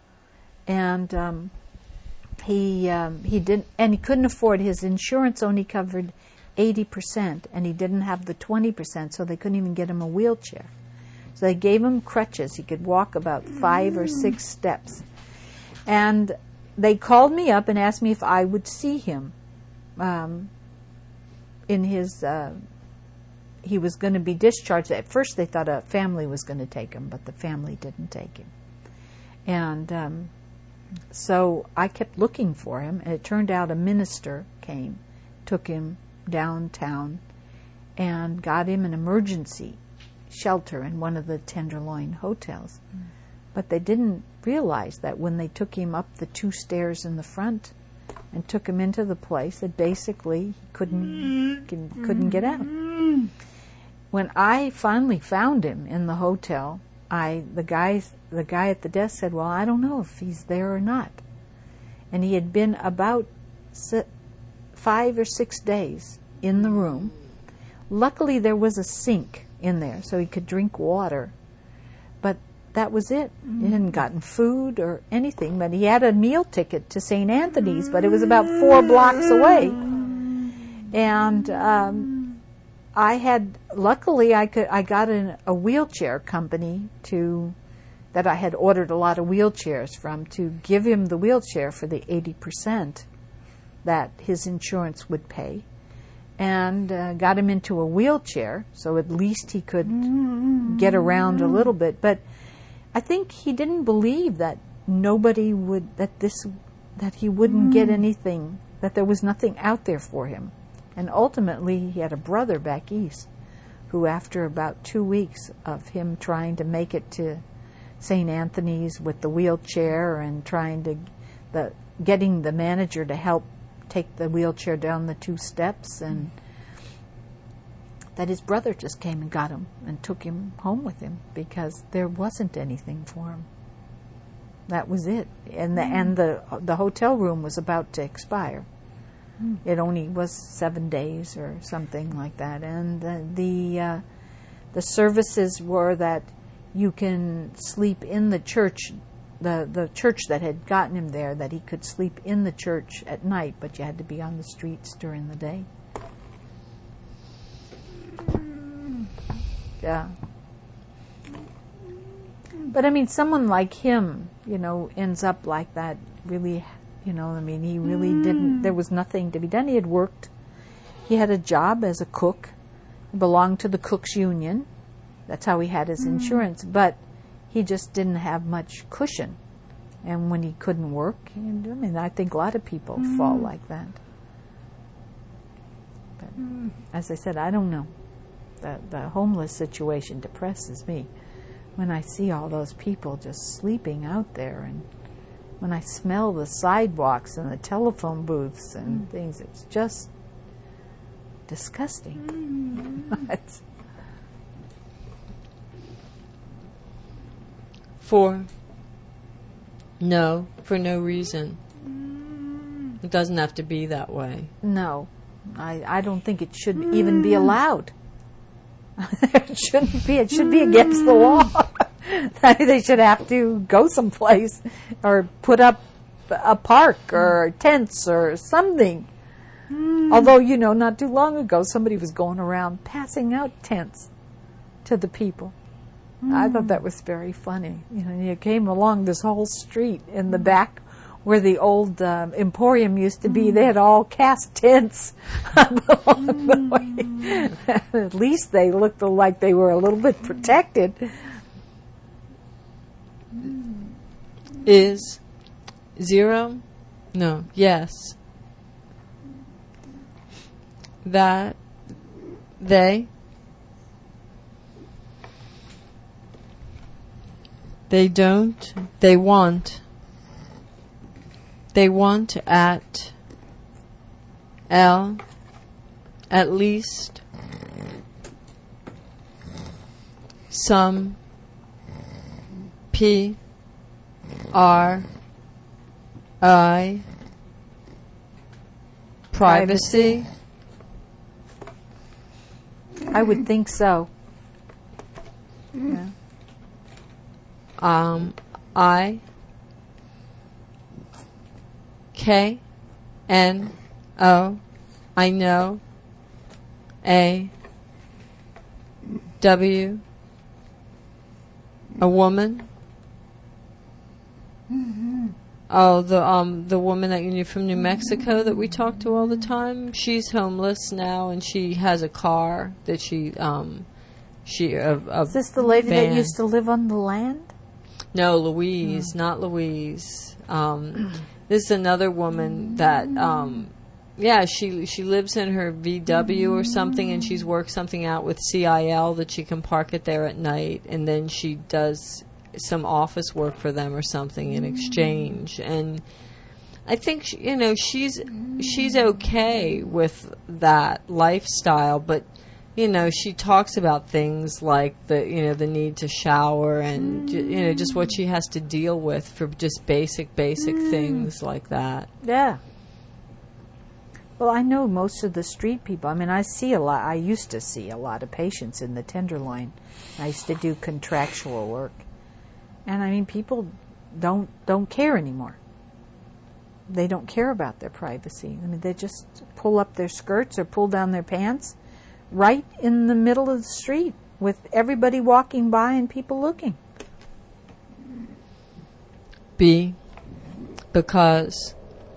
And um, he um, he didn't, and he couldn't afford, his insurance only covered eighty percent, and he didn't have the twenty percent, so they couldn't even get him a wheelchair. So they gave him crutches. He could walk about five or six steps. And they called me up and asked me if I would see him. Um, in his, uh, he was going to be discharged. At first they thought a family was going to take him, but the family didn't take him. And um, so I kept looking for him, and it turned out a minister came, took him downtown, and got him an emergency shelter in one of the Tenderloin hotels. Mm. But they didn't realize that when they took him up the two stairs in the front and took him into the place, that basically he couldn't mm. couldn't get out. Mm. When I finally found him in the hotel, I the guys the guy at the desk said, "Well, I don't know if he's there or not." And he had been about si- five or six days in the room. Luckily, there was a sink in there, so he could drink water. But that was it. Mm. He hadn't gotten food or anything, but he had a meal ticket to Saint Anthony's, but it was about four blocks away. And um, I had, luckily, I could, I got in a wheelchair company to, that I had ordered a lot of wheelchairs from, to give him the wheelchair for the eighty percent that his insurance would pay. And uh, got him into a wheelchair, so at least he could mm-hmm. get around a little bit. But I think he didn't believe that nobody would, that this, that he wouldn't mm. get anything, that there was nothing out there for him. And ultimately, he had a brother back east who, after about two weeks of him trying to make it to Saint Anthony's with the wheelchair and trying to, the getting the manager to help take the wheelchair down the two steps, and that his brother just came and got him and took him home with him because there wasn't anything for him. That was it. And the, and the, the hotel room was about to expire. Mm. It only was seven days or something like that. And the, the, uh, the services were that you can sleep in the church, the, the church that had gotten him there, that he could sleep in the church at night, but you had to be on the streets during the day. Yeah. But I mean, someone like him, you know, ends up like that, really, you know, I mean, he really mm. didn't, there was nothing to be done. He had worked, he had a job as a cook, he belonged to the cook's union. That's how he had his mm. insurance, but he just didn't have much cushion. And when he couldn't work, and, I mean, I think a lot of people mm. fall like that. But mm. as I said, I don't know. The, the homeless situation depresses me. When I see all those people just sleeping out there, and when I smell the sidewalks and the telephone booths and mm. things, it's just disgusting. Mm. It's For no, for no reason. It doesn't have to be that way. No, I, I don't think it should mm. even be allowed. It shouldn't be. It should be against the law. They should have to go someplace or put up a park or tents or something. Mm. Although, you know, not too long ago, somebody was going around passing out tents to the people. Mm. I thought that was very funny. You know, you came along this whole street in the back where the old um, Emporium used to be. Mm. They had all cast tents along mm. the way. At least they looked like they were a little bit protected. Is zero? No. Yes. That they they don't they want they want at L at least some P R I privacy. I would think so. Yeah. Um, I K N O I know A W a woman. Mm-hmm. Oh, the um the woman that you knew from New Mexico that we talk to all the time. She's homeless now, and she has a car that she um she a, a Is this the lady van. that used to live on the land? No, Louise, mm. not Louise. Um, this is another woman that um yeah she she lives in her V W or something, and she's worked something out with C I L that she can park it there at night, and then she does some office work for them or something in exchange. And I think she, you know she's she's okay with that lifestyle, but you know she talks about things like the you know the need to shower and you know just what she has to deal with for just basic basic mm. things like that. Yeah. Well, I know most of the street people. I mean, I see a lot. I used to see a lot of patients in the Tenderloin. I used to do contractual work. And I mean, people don't don't care anymore. They don't care about their privacy. I mean, they just pull up their skirts or pull down their pants right in the middle of the street with everybody walking by and people looking. B, because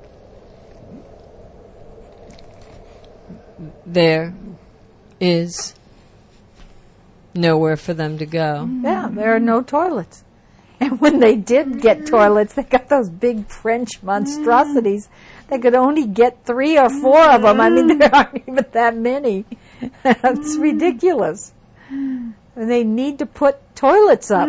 there is nowhere for them to go. Yeah, there are no toilets. And when they did get toilets, they got those big French monstrosities. They could only get three or four of them. I mean, there aren't even that many. It's ridiculous. And they need to put toilets up.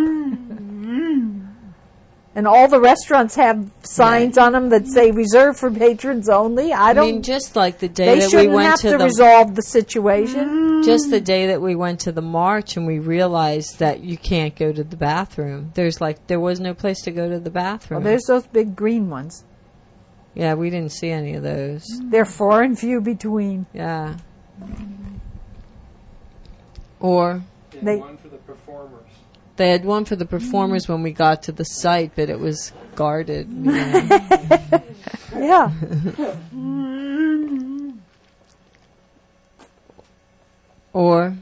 And all the restaurants have signs on them that say reserved for patrons only. I don't. I mean, just like the day that we went to the... They shouldn't have to resolve the situation. Just the day that we went to the march and we realized that you can't go to the bathroom. There's like, there was no place to go to the bathroom. Well, there's those big green ones. Yeah, we didn't see any of those. They're far and few between. Yeah. Or... They had one for the performers. They had one for the performers when we got to the site, but it was guarded. You know. Yeah. Or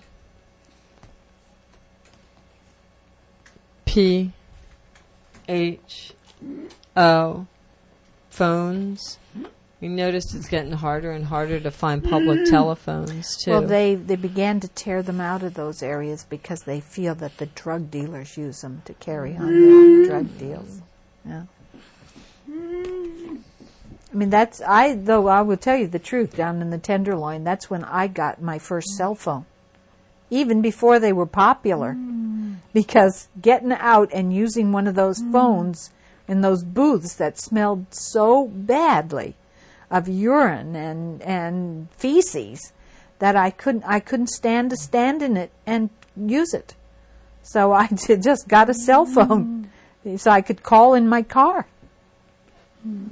P H O phones. You notice it's getting harder and harder to find public telephones, too. Well, they, they began to tear them out of those areas because they feel that the drug dealers use them to carry on their drug deals. Yeah. I mean, that's, I, though I will tell you the truth, down in the Tenderloin, that's when I got my first cell phone. Even before they were popular. Mm. Because getting out and using one of those mm. phones in those booths that smelled so badly of urine and, and feces that I couldn't, I couldn't stand to stand in it and use it. So I just got a cell phone mm. so I could call in my car. Mm.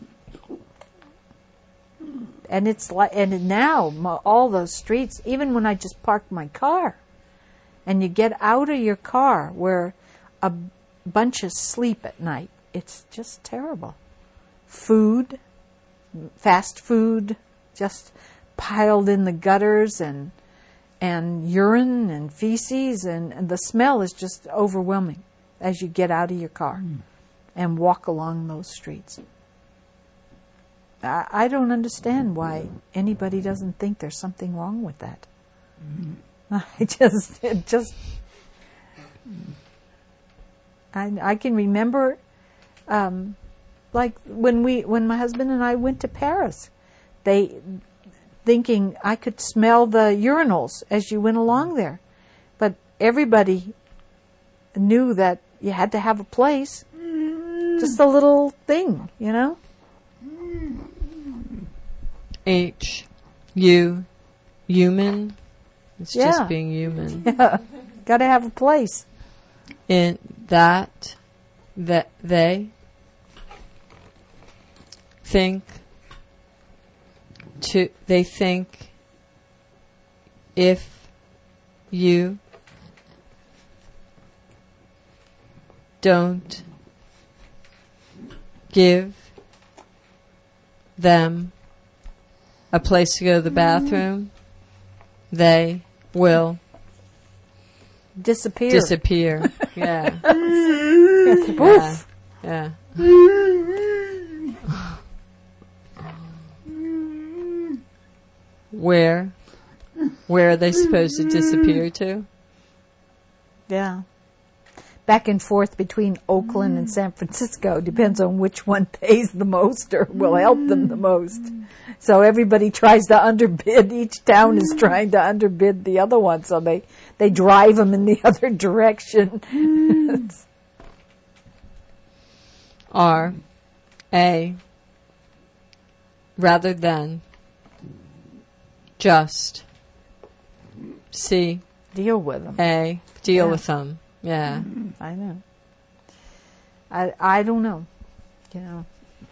And it's like, and now all those streets, even when I just park my car and you get out of your car where a bunch of sleep at night, it's just terrible. Food, fast food, just piled in the gutters, and and urine and feces, and, and the smell is just overwhelming as you get out of your car mm. and walk along those streets. I, I don't understand why anybody doesn't think there's something wrong with that. Mm. I just, it just, I, I can remember, um, like when we, when my husband and I went to Paris, they, thinking I could smell the urinals as you went along there, but everybody knew that you had to have a place, mm. just a little thing, you know. H, you, human. It's yeah. just being human. Yeah, got to have a place. In that, that they think to, they think if you don't give them a place to go to the bathroom, they will disappear. Disappear. Yeah. yeah. Yeah. Where? Where are they supposed to disappear to? Yeah. Back and forth between Oakland and San Francisco. Depends on which one pays the most or will help them the most. So everybody tries to underbid. Each town is trying to underbid the other one. So they, they drive them in the other direction. R. A. Rather than just C. Deal with them. A. Deal yeah. with them. Yeah. Mm-hmm. I know. I I don't know. You know.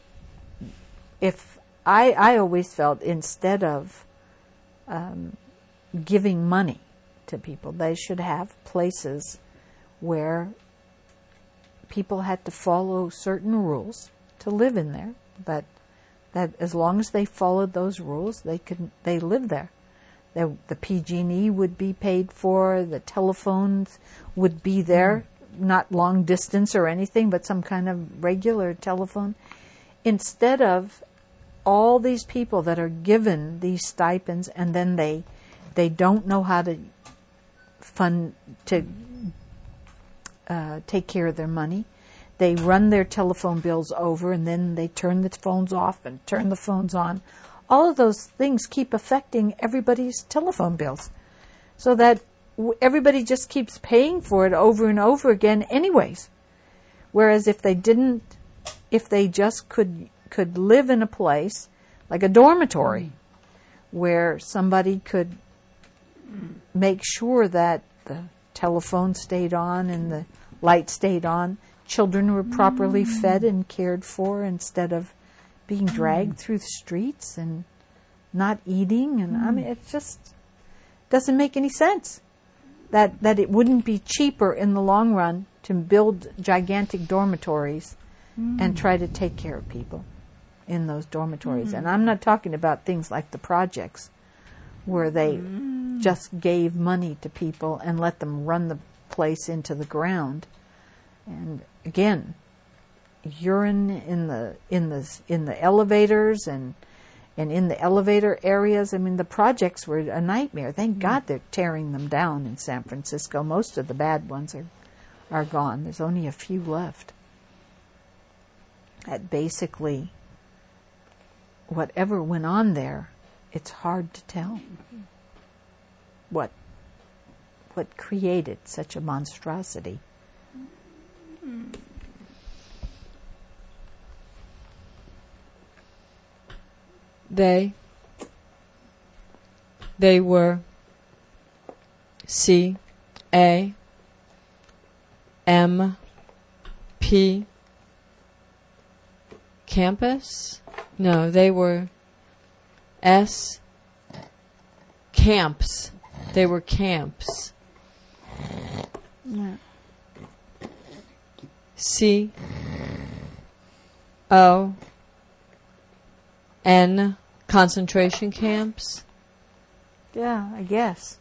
If I I always felt instead of um, giving money to people, they should have places where people had to follow certain rules to live in there. But that as long as they followed those rules, they could they live there. The, the P G and E would be paid for, the telephones would be there, mm. not long distance or anything, but some kind of regular telephone. Instead of all these people that are given these stipends and then they they don't know how to fund, to uh, take care of their money. They run their telephone bills over and then they turn the phones off and turn the phones on. All of those things keep affecting everybody's telephone bills, so that w- everybody just keeps paying for it over and over again anyways. Whereas if they didn't, if they just could could live in a place like a dormitory mm. where somebody could make sure that the telephone stayed on and the light stayed on, children were properly mm. fed and cared for instead of being dragged through the streets and not eating, and mm. I mean, it just doesn't make any sense that that it wouldn't be cheaper in the long run to build gigantic dormitories mm. and try to take care of people in those dormitories. Mm. And I'm not talking about things like the projects where they mm. just gave money to people and let them run the place into the ground. And again, urine in the in the in the elevators and and in the elevator areas. I mean, the projects were a nightmare. Thank God they're tearing them down in San Francisco. Most of the bad ones are are gone. There's only a few left. that basically whatever went on there, it's hard to tell what what created such a monstrosity. They they were C A M P campus? No, they were S camps. They were camps. Yeah. C O N concentration camps. Yeah, I guess.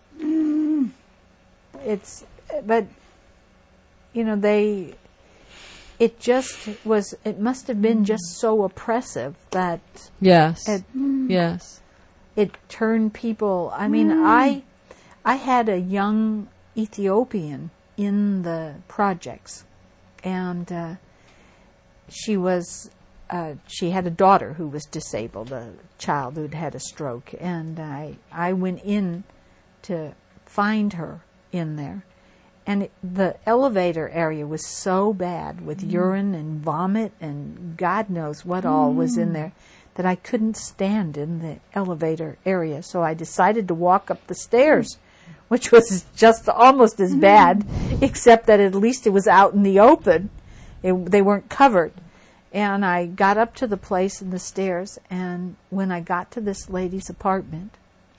It's, but, you know, they, it just was, it must have been just so oppressive that Yes. it, Yes. it turned people, I mean, I, I had a young Ethiopian in the projects, and uh, she was, uh, she had a daughter who was disabled, a child who'd had a stroke, and I, I went in to find her in there. And it, the elevator area was so bad with mm. urine and vomit and God knows what mm. all was in there that I couldn't stand in the elevator area. So I decided to walk up the stairs, which was just almost as bad, except that at least it was out in the open. It, they weren't covered. And I got up to the place in the stairs, and when I got to this lady's apartment,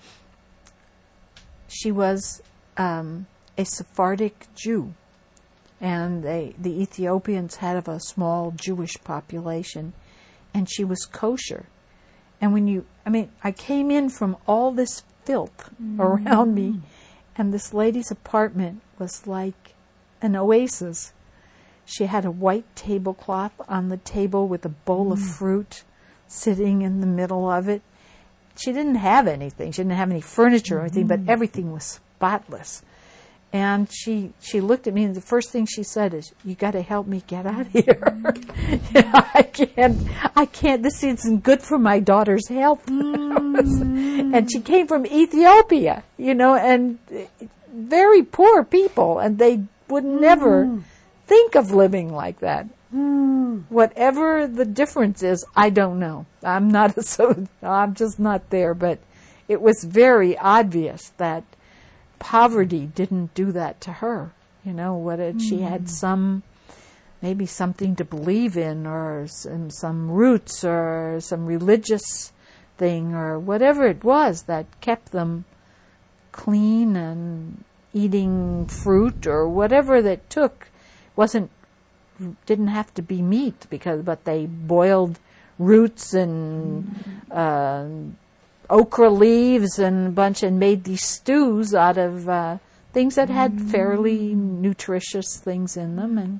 she was um, a Sephardic Jew, and they, the Ethiopians had a small Jewish population, and she was kosher. And when you, I mean, I came in from all this filth mm. around me, and this lady's apartment was like an oasis. She had a white tablecloth on the table with a bowl mm. of fruit sitting in the middle of it. She didn't have anything. She didn't have any furniture or anything, mm. but everything was spotless. And she she looked at me, and the first thing she said is, "You got to help me get out of here. you know, I can't. I can't. This isn't good for my daughter's health." Mm. And she came from Ethiopia, you know, and very poor people, and they would never mm. think of living like that. Mm. Whatever the difference is, I don't know. I'm not a, so. I'm just not there, but it was very obvious that poverty didn't do that to her. You know, what it, mm. she had some, maybe something to believe in, or some, some roots, or some religious thing, or whatever it was that kept them clean and eating fruit, or whatever that took. Wasn't, didn't have to be meat, because, but they boiled roots and mm. uh, okra leaves and a bunch, and made these stews out of uh, things that had mm. fairly nutritious things in them, and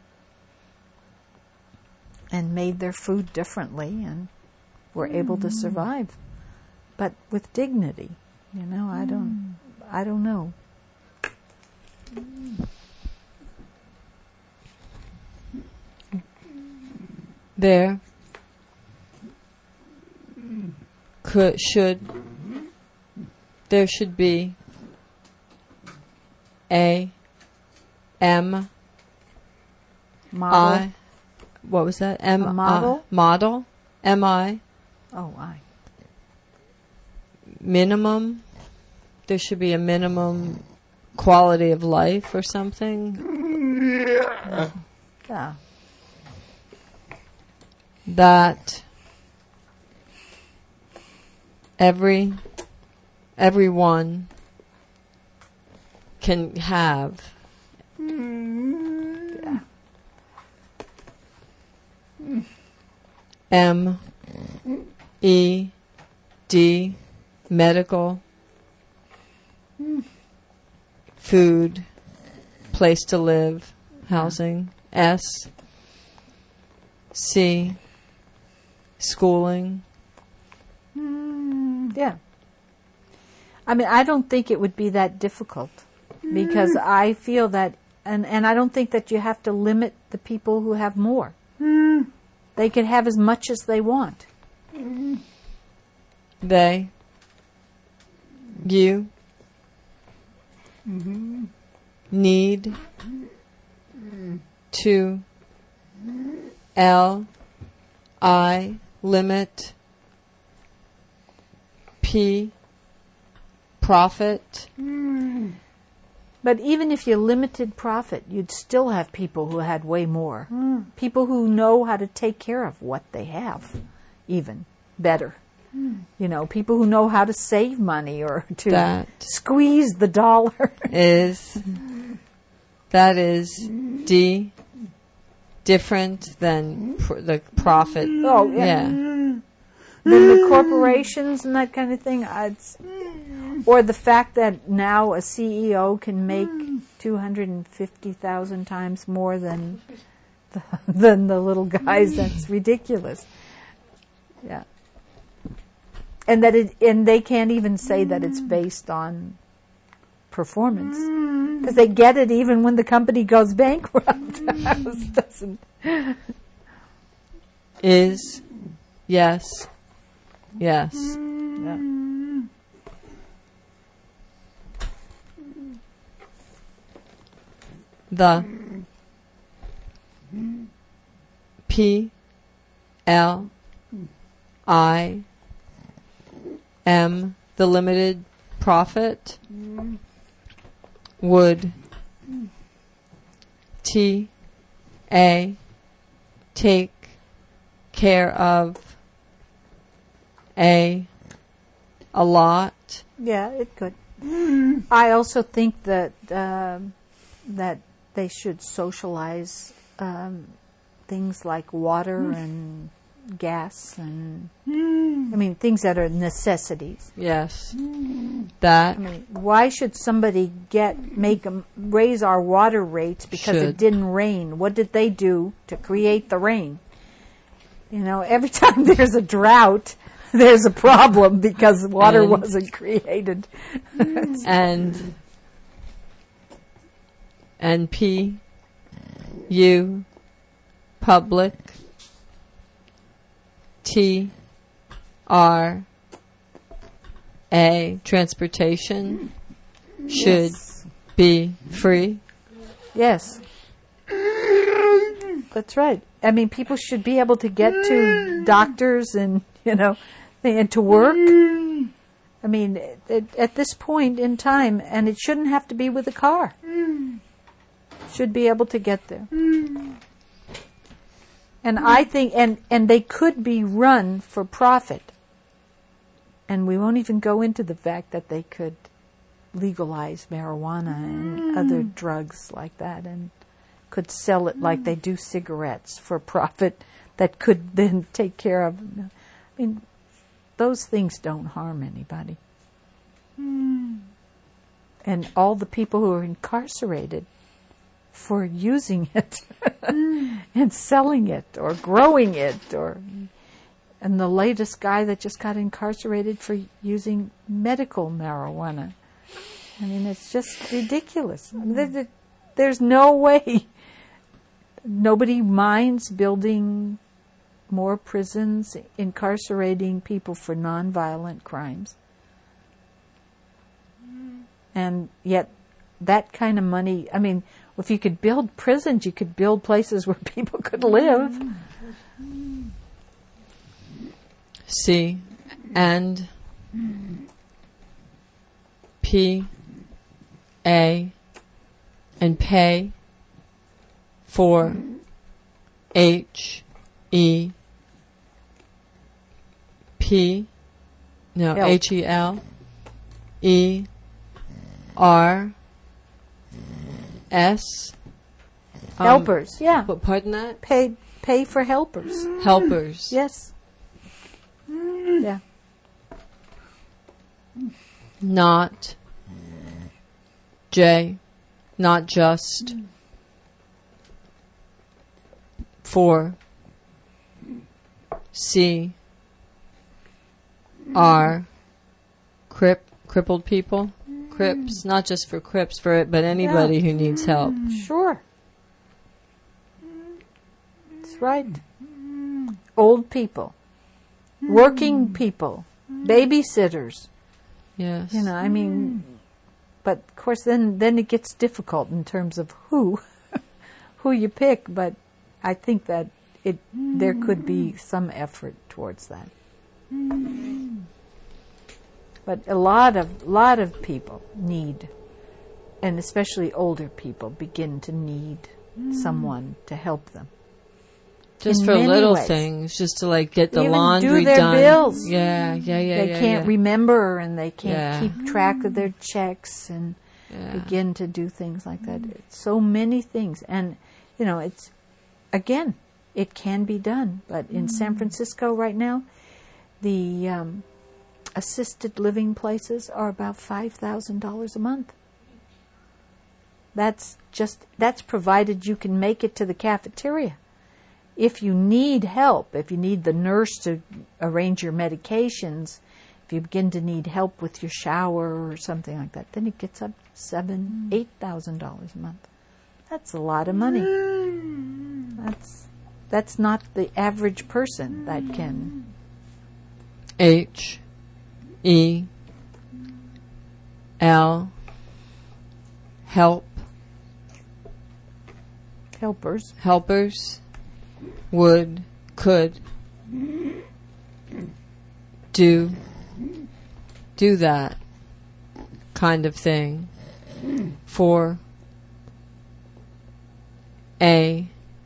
and made their food differently, and were mm. able to survive, but with dignity. You know, I don't, mm. I don't know. There could should there should be a M model. I what was that? M a model I, model M I oh I minimum. There should be a minimum quality of life or something. Yeah. That every everyone can have. Yeah. M E D medical, food, place to live, housing. S C schooling. Mm, yeah. I mean, I don't think it would be that difficult, because mm. I feel that, and, and I don't think that you have to limit the people who have more. Mm. they could have as much as they want. They, you, Mm-hmm. need to, L, I, limit, P, profit. But even if you limited profit, you'd still have people who had way more. Mm. People who know how to take care of what they have, even better. Mm. You know, people who know how to save money or to that squeeze the dollar. is, that is D, different than pr- the profit. Oh, yeah. yeah. Then the corporations and that kind of thing, I'd, or the fact that now a C E O can make two hundred fifty thousand times more than the, than the little guys. That's ridiculous. Yeah. And that it, and they can't even say that it's based on performance, because they get it even when the company goes bankrupt. Doesn't. Is, yes, yes. Yeah. The P L I M, the limited profit, would T A take care of a a lot. Yeah, it could. I also think that um, that they should socialize um, things like water and gas and I mean things that are necessities. Yes, that. I mean, why should somebody get make 'em raise our water rates because Should. it didn't rain? What did they do to create the rain? You know, every time there's a drought, there's a problem because water And- wasn't created. and and P U public T R A transportation should Yes. be free. Yes. That's right. I mean, people should be able to get to doctors and, you know, and to work. I mean, at, at this point in time, and it shouldn't have to be with a car. Should be able to get there. And I think, and, and they could be run for profit. And we won't even go into the fact that they could legalize marijuana and other drugs like that and could sell it like they do cigarettes for profit that could then take care of. I mean, those things don't harm anybody. And all the people who are incarcerated for using it and selling it or growing it, or and the latest guy that just got incarcerated for using medical marijuana. I mean, it's just ridiculous. I mean, there, there's no way. Nobody minds building more prisons, incarcerating people for nonviolent crimes. And yet, that kind of money, I mean, if you could build prisons, you could build places where people could live. C and P A and pay for H E P no L. H E L E R S um, Helpers, yeah. what, pardon that? Pay pay for helpers. Helpers. Yes. Yeah. Not J, not just for C R crip crippled people, Crips, not just for Crips, for it, but anybody Yeah. who needs help. Sure. That's right. old people, working people, babysitters. Yes. You know, I mean, but of course, then then it gets difficult in terms of who, who you pick. But I think that it there could be some effort towards that. But a lot of lot of people need, and especially older people, begin to need someone to help them. Just in for many little ways. things, just to like get the Even laundry do their done. bills. Yeah, yeah, yeah. They yeah, can't yeah. remember and they can't Yeah. keep track of their checks and Yeah. begin to do things like that. It's so many things. And, you know, it's, again, it can be done. But in San Francisco right now, the um, assisted living places are about five thousand dollars a month. That's just, that's provided you can make it to the cafeteria. If you need help, if you need the nurse to arrange your medications, if you begin to need help with your shower or something like that, then it gets up seven, eight thousand dollars a month. That's a lot of money. That's that's not the average person that can. H E L help Helpers. helpers would could do do that kind of thing for a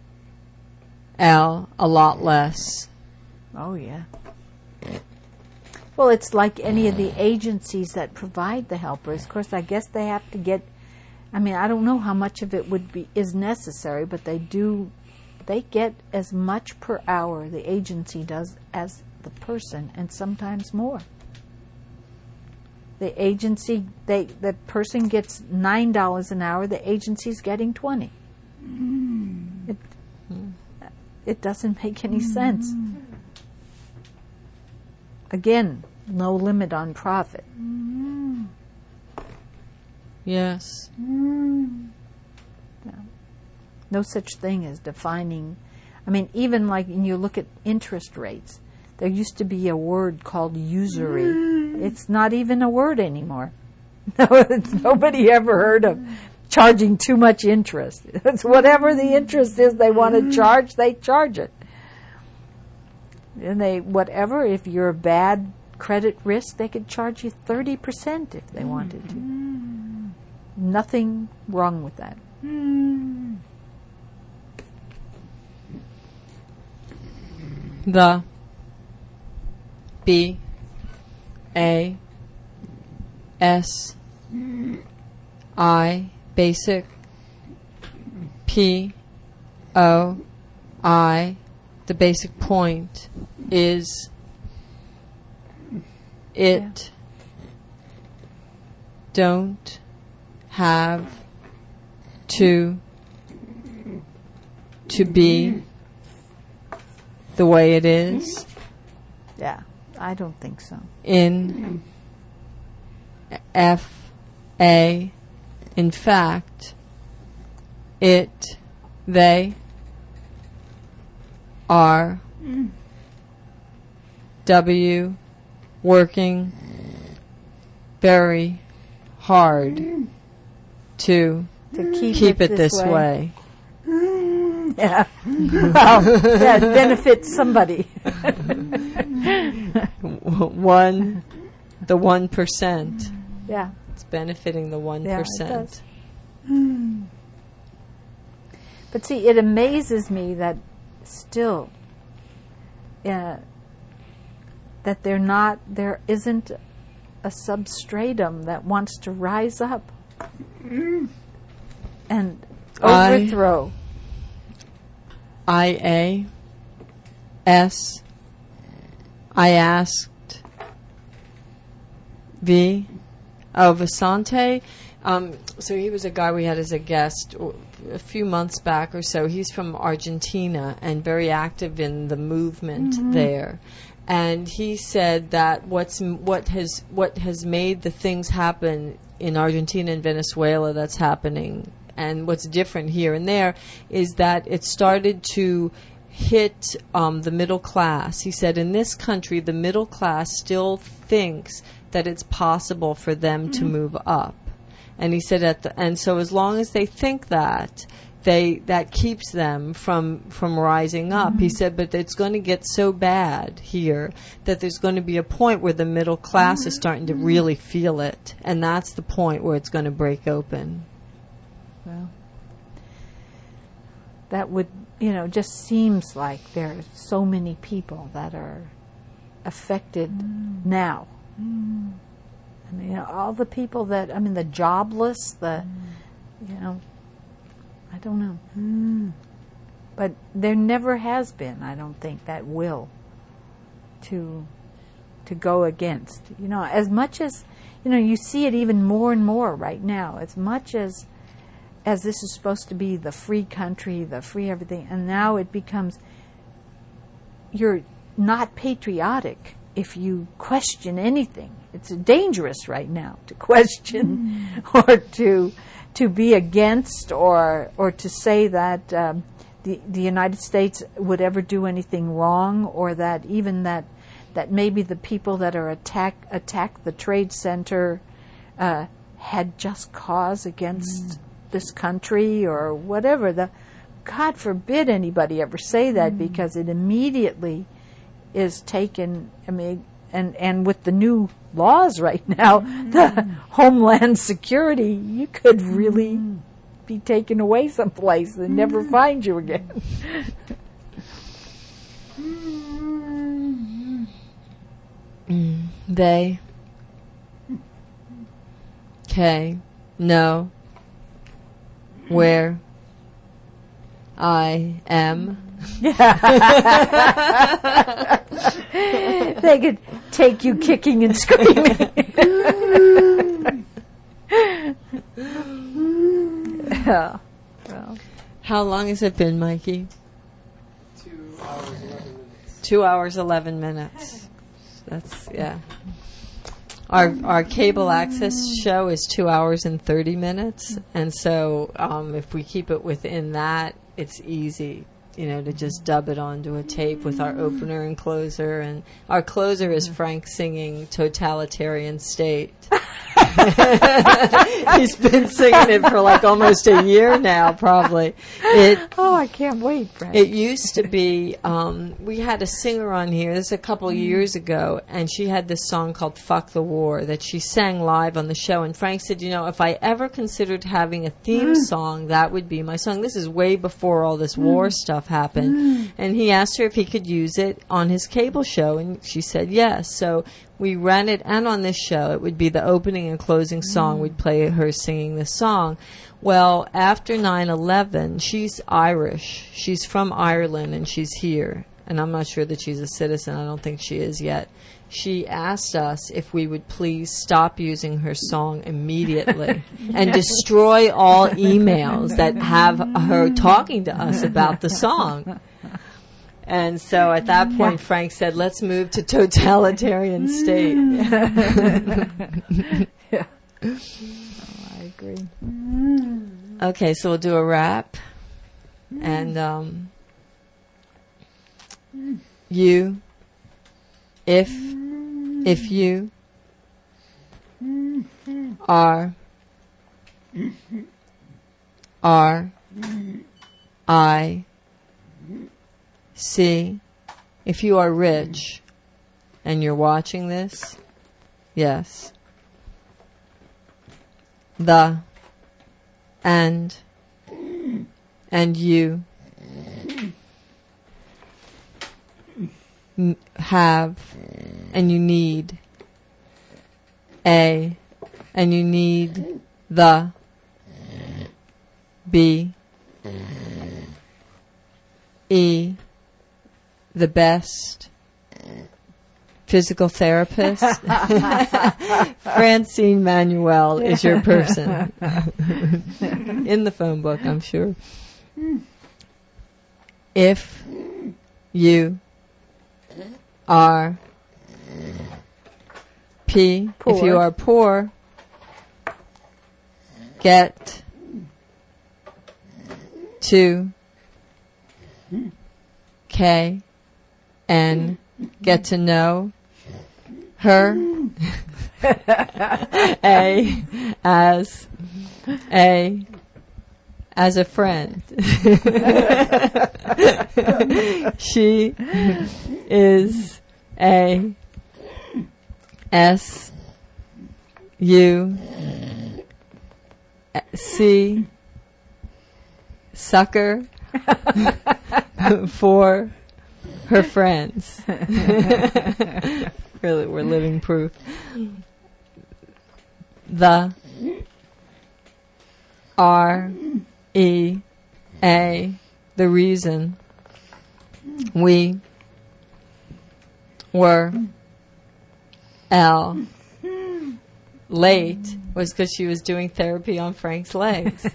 L a lot less. Oh, yeah. Well, it's like any of the agencies that provide the helpers. Of course, I guess they have to get, I mean, I don't know how much of it would be is necessary, but they do, they get as much per hour, the agency does, as the person, and sometimes more. The agency, they the person gets nine dollars an hour, the agency's getting twenty. It, it doesn't make any sense. Again, no limit on profit. Yes. No such thing as defining. I mean, even like when you look at interest rates, there used to be a word called usury. It's not even a word anymore. No, it's, nobody ever heard of charging too much interest. It's whatever the interest is they want to charge, they charge it. And they, whatever, if you're a bad credit risk, they could charge you thirty percent if they wanted to. Nothing wrong with that. The B A S I basic P O I the basic point is it Yeah. don't have to to be the way it is Yeah, I don't think so. in F A in fact it they are W working very hard to To keep, keep it, it this way. Yeah. Well, that benefits somebody. One, the one percent. Yeah. It's benefiting the one Yeah, it percent. does. But see, it amazes me that still, uh, that they're not, there isn't a substratum that wants to rise up and I- overthrow. I A S. I asked V. Oh, Vasante. Um, so he was a guy we had as a guest a few months back or so. He's from Argentina and very active in the movement Mm-hmm. there. And he said that what's what has what has made the things happen in Argentina and Venezuela that's happening, and what's different here and there, is that it started to hit um, the middle class. He said, in this country, the middle class still thinks that it's possible for them to move up. And he said, at the, and so as long as they think that, they that keeps them from from rising up. Mm-hmm. He said, but it's going to get so bad here that there's going to be a point where the middle class mm-hmm. is starting to really feel it, and that's the point where it's going to break open. Well, that would, you know, just seems like there are so many people that are affected mm. now. Mm. I mean, you know, all the people that, I mean, the jobless, the, mm. you know, I don't know. Mm. But there never has been, I don't think, that will to to go against. You know, as much as, you know, you see it even more and more right now, as much as as this is supposed to be the free country, the free everything, and now it becomes, you're not patriotic if you question anything. It's dangerous right now to question mm. or to to be against or or to say that um, the the United States would ever do anything wrong, or that even that that maybe the people that are attack attack the Trade Center uh, had just cause against mm. this country or whatever. The God forbid anybody ever say that, mm. because it immediately is taken. I mean, and and with the new laws right now, mm. the Homeland Security, you could really mm. be taken away someplace and mm. never find you again. mm. They. Okay. No. Where I am. They could take you kicking and screaming. Yeah. Well. How long has it been, Mikey? Two hours, eleven minutes. Two hours, eleven minutes. That's, yeah. Our our cable access show is two hours and thirty minutes, and so um, if we keep it within that, it's easy, you know, to just dub it onto a tape with our opener and closer. And our closer is Frank singing "Totalitarian State." He's been singing it for like almost a year now, probably. It, oh, I can't wait, Frank. It used to be, um, we had a singer on here, this is a couple of years ago, and she had this song called Fuck the War that she sang live on the show. And Frank said, you know, if I ever considered having a theme mm. song, that would be my song. This is way before all this mm. war stuff happened. Mm. And he asked her if he could use it on his cable show, and she said yes. So we ran it, and on this show, it would be the opening and closing song. Mm. We'd play her singing this song. Well, after nine eleven, she's Irish. She's from Ireland, and she's here. And I'm not sure that she's a citizen. I don't think she is yet. She asked us if we would please stop using her song immediately and destroy all emails that have her talking to us about the song. And so at that point, Frank said, let's move to Totalitarian State. Yeah. Oh, I agree. Okay, so we'll do a rap. And um, you, if, if you are, are, I, see, if you are rich and you're watching this, yes, the, and, and you n- have, and you need, a, and you need the, b, e, the best physical therapist. Francine Manuel is your person. In the phone book, I'm sure. If you are P, poor. If you are poor, get to K, N, get to know her. A, as, A, as a friend. She is a S, U, C, sucker for her friends. Really, we're living proof. The R, E, A, the reason we were L, late was because she was doing therapy on Frank's legs.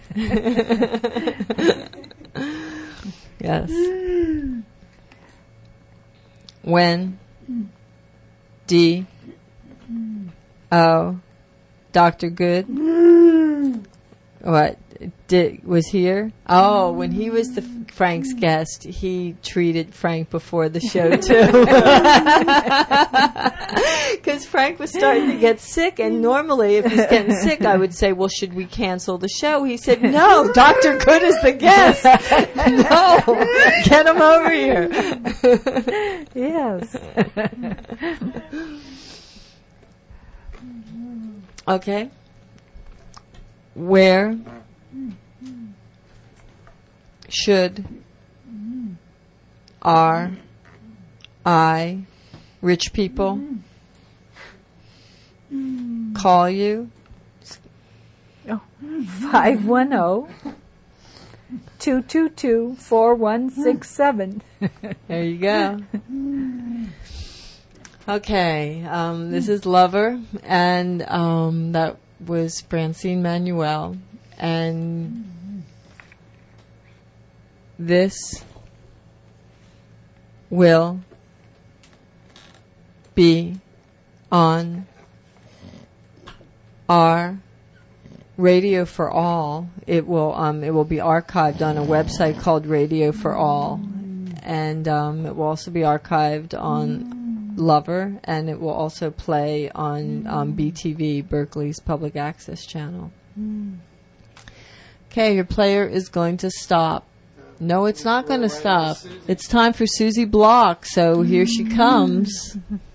Yes. When D, O, Doctor Good, what, did, was here? Oh, when he was the Frank's guest, he treated Frank before the show too. Because Frank was starting to get sick, and normally if he's getting sick, I would say, well, should we cancel the show? He said, no, Doctor Good is the guest. No, get him over here. Yes. Okay. Where should are I rich people call you? Oh, five one zero, two two two, four one six seven. There you go. Okay, um, this is Lover, and um, that was Francine Manuel, and this will be on our Radio for All. It will um, it will be archived on a website called Radio for All, and um, it will also be archived on Lover, and it will also play on um, B T V, Berkeley's public access channel. Okay, your player is going to stop. No, it's not going to stop. It's time for Susie Block, so here she comes.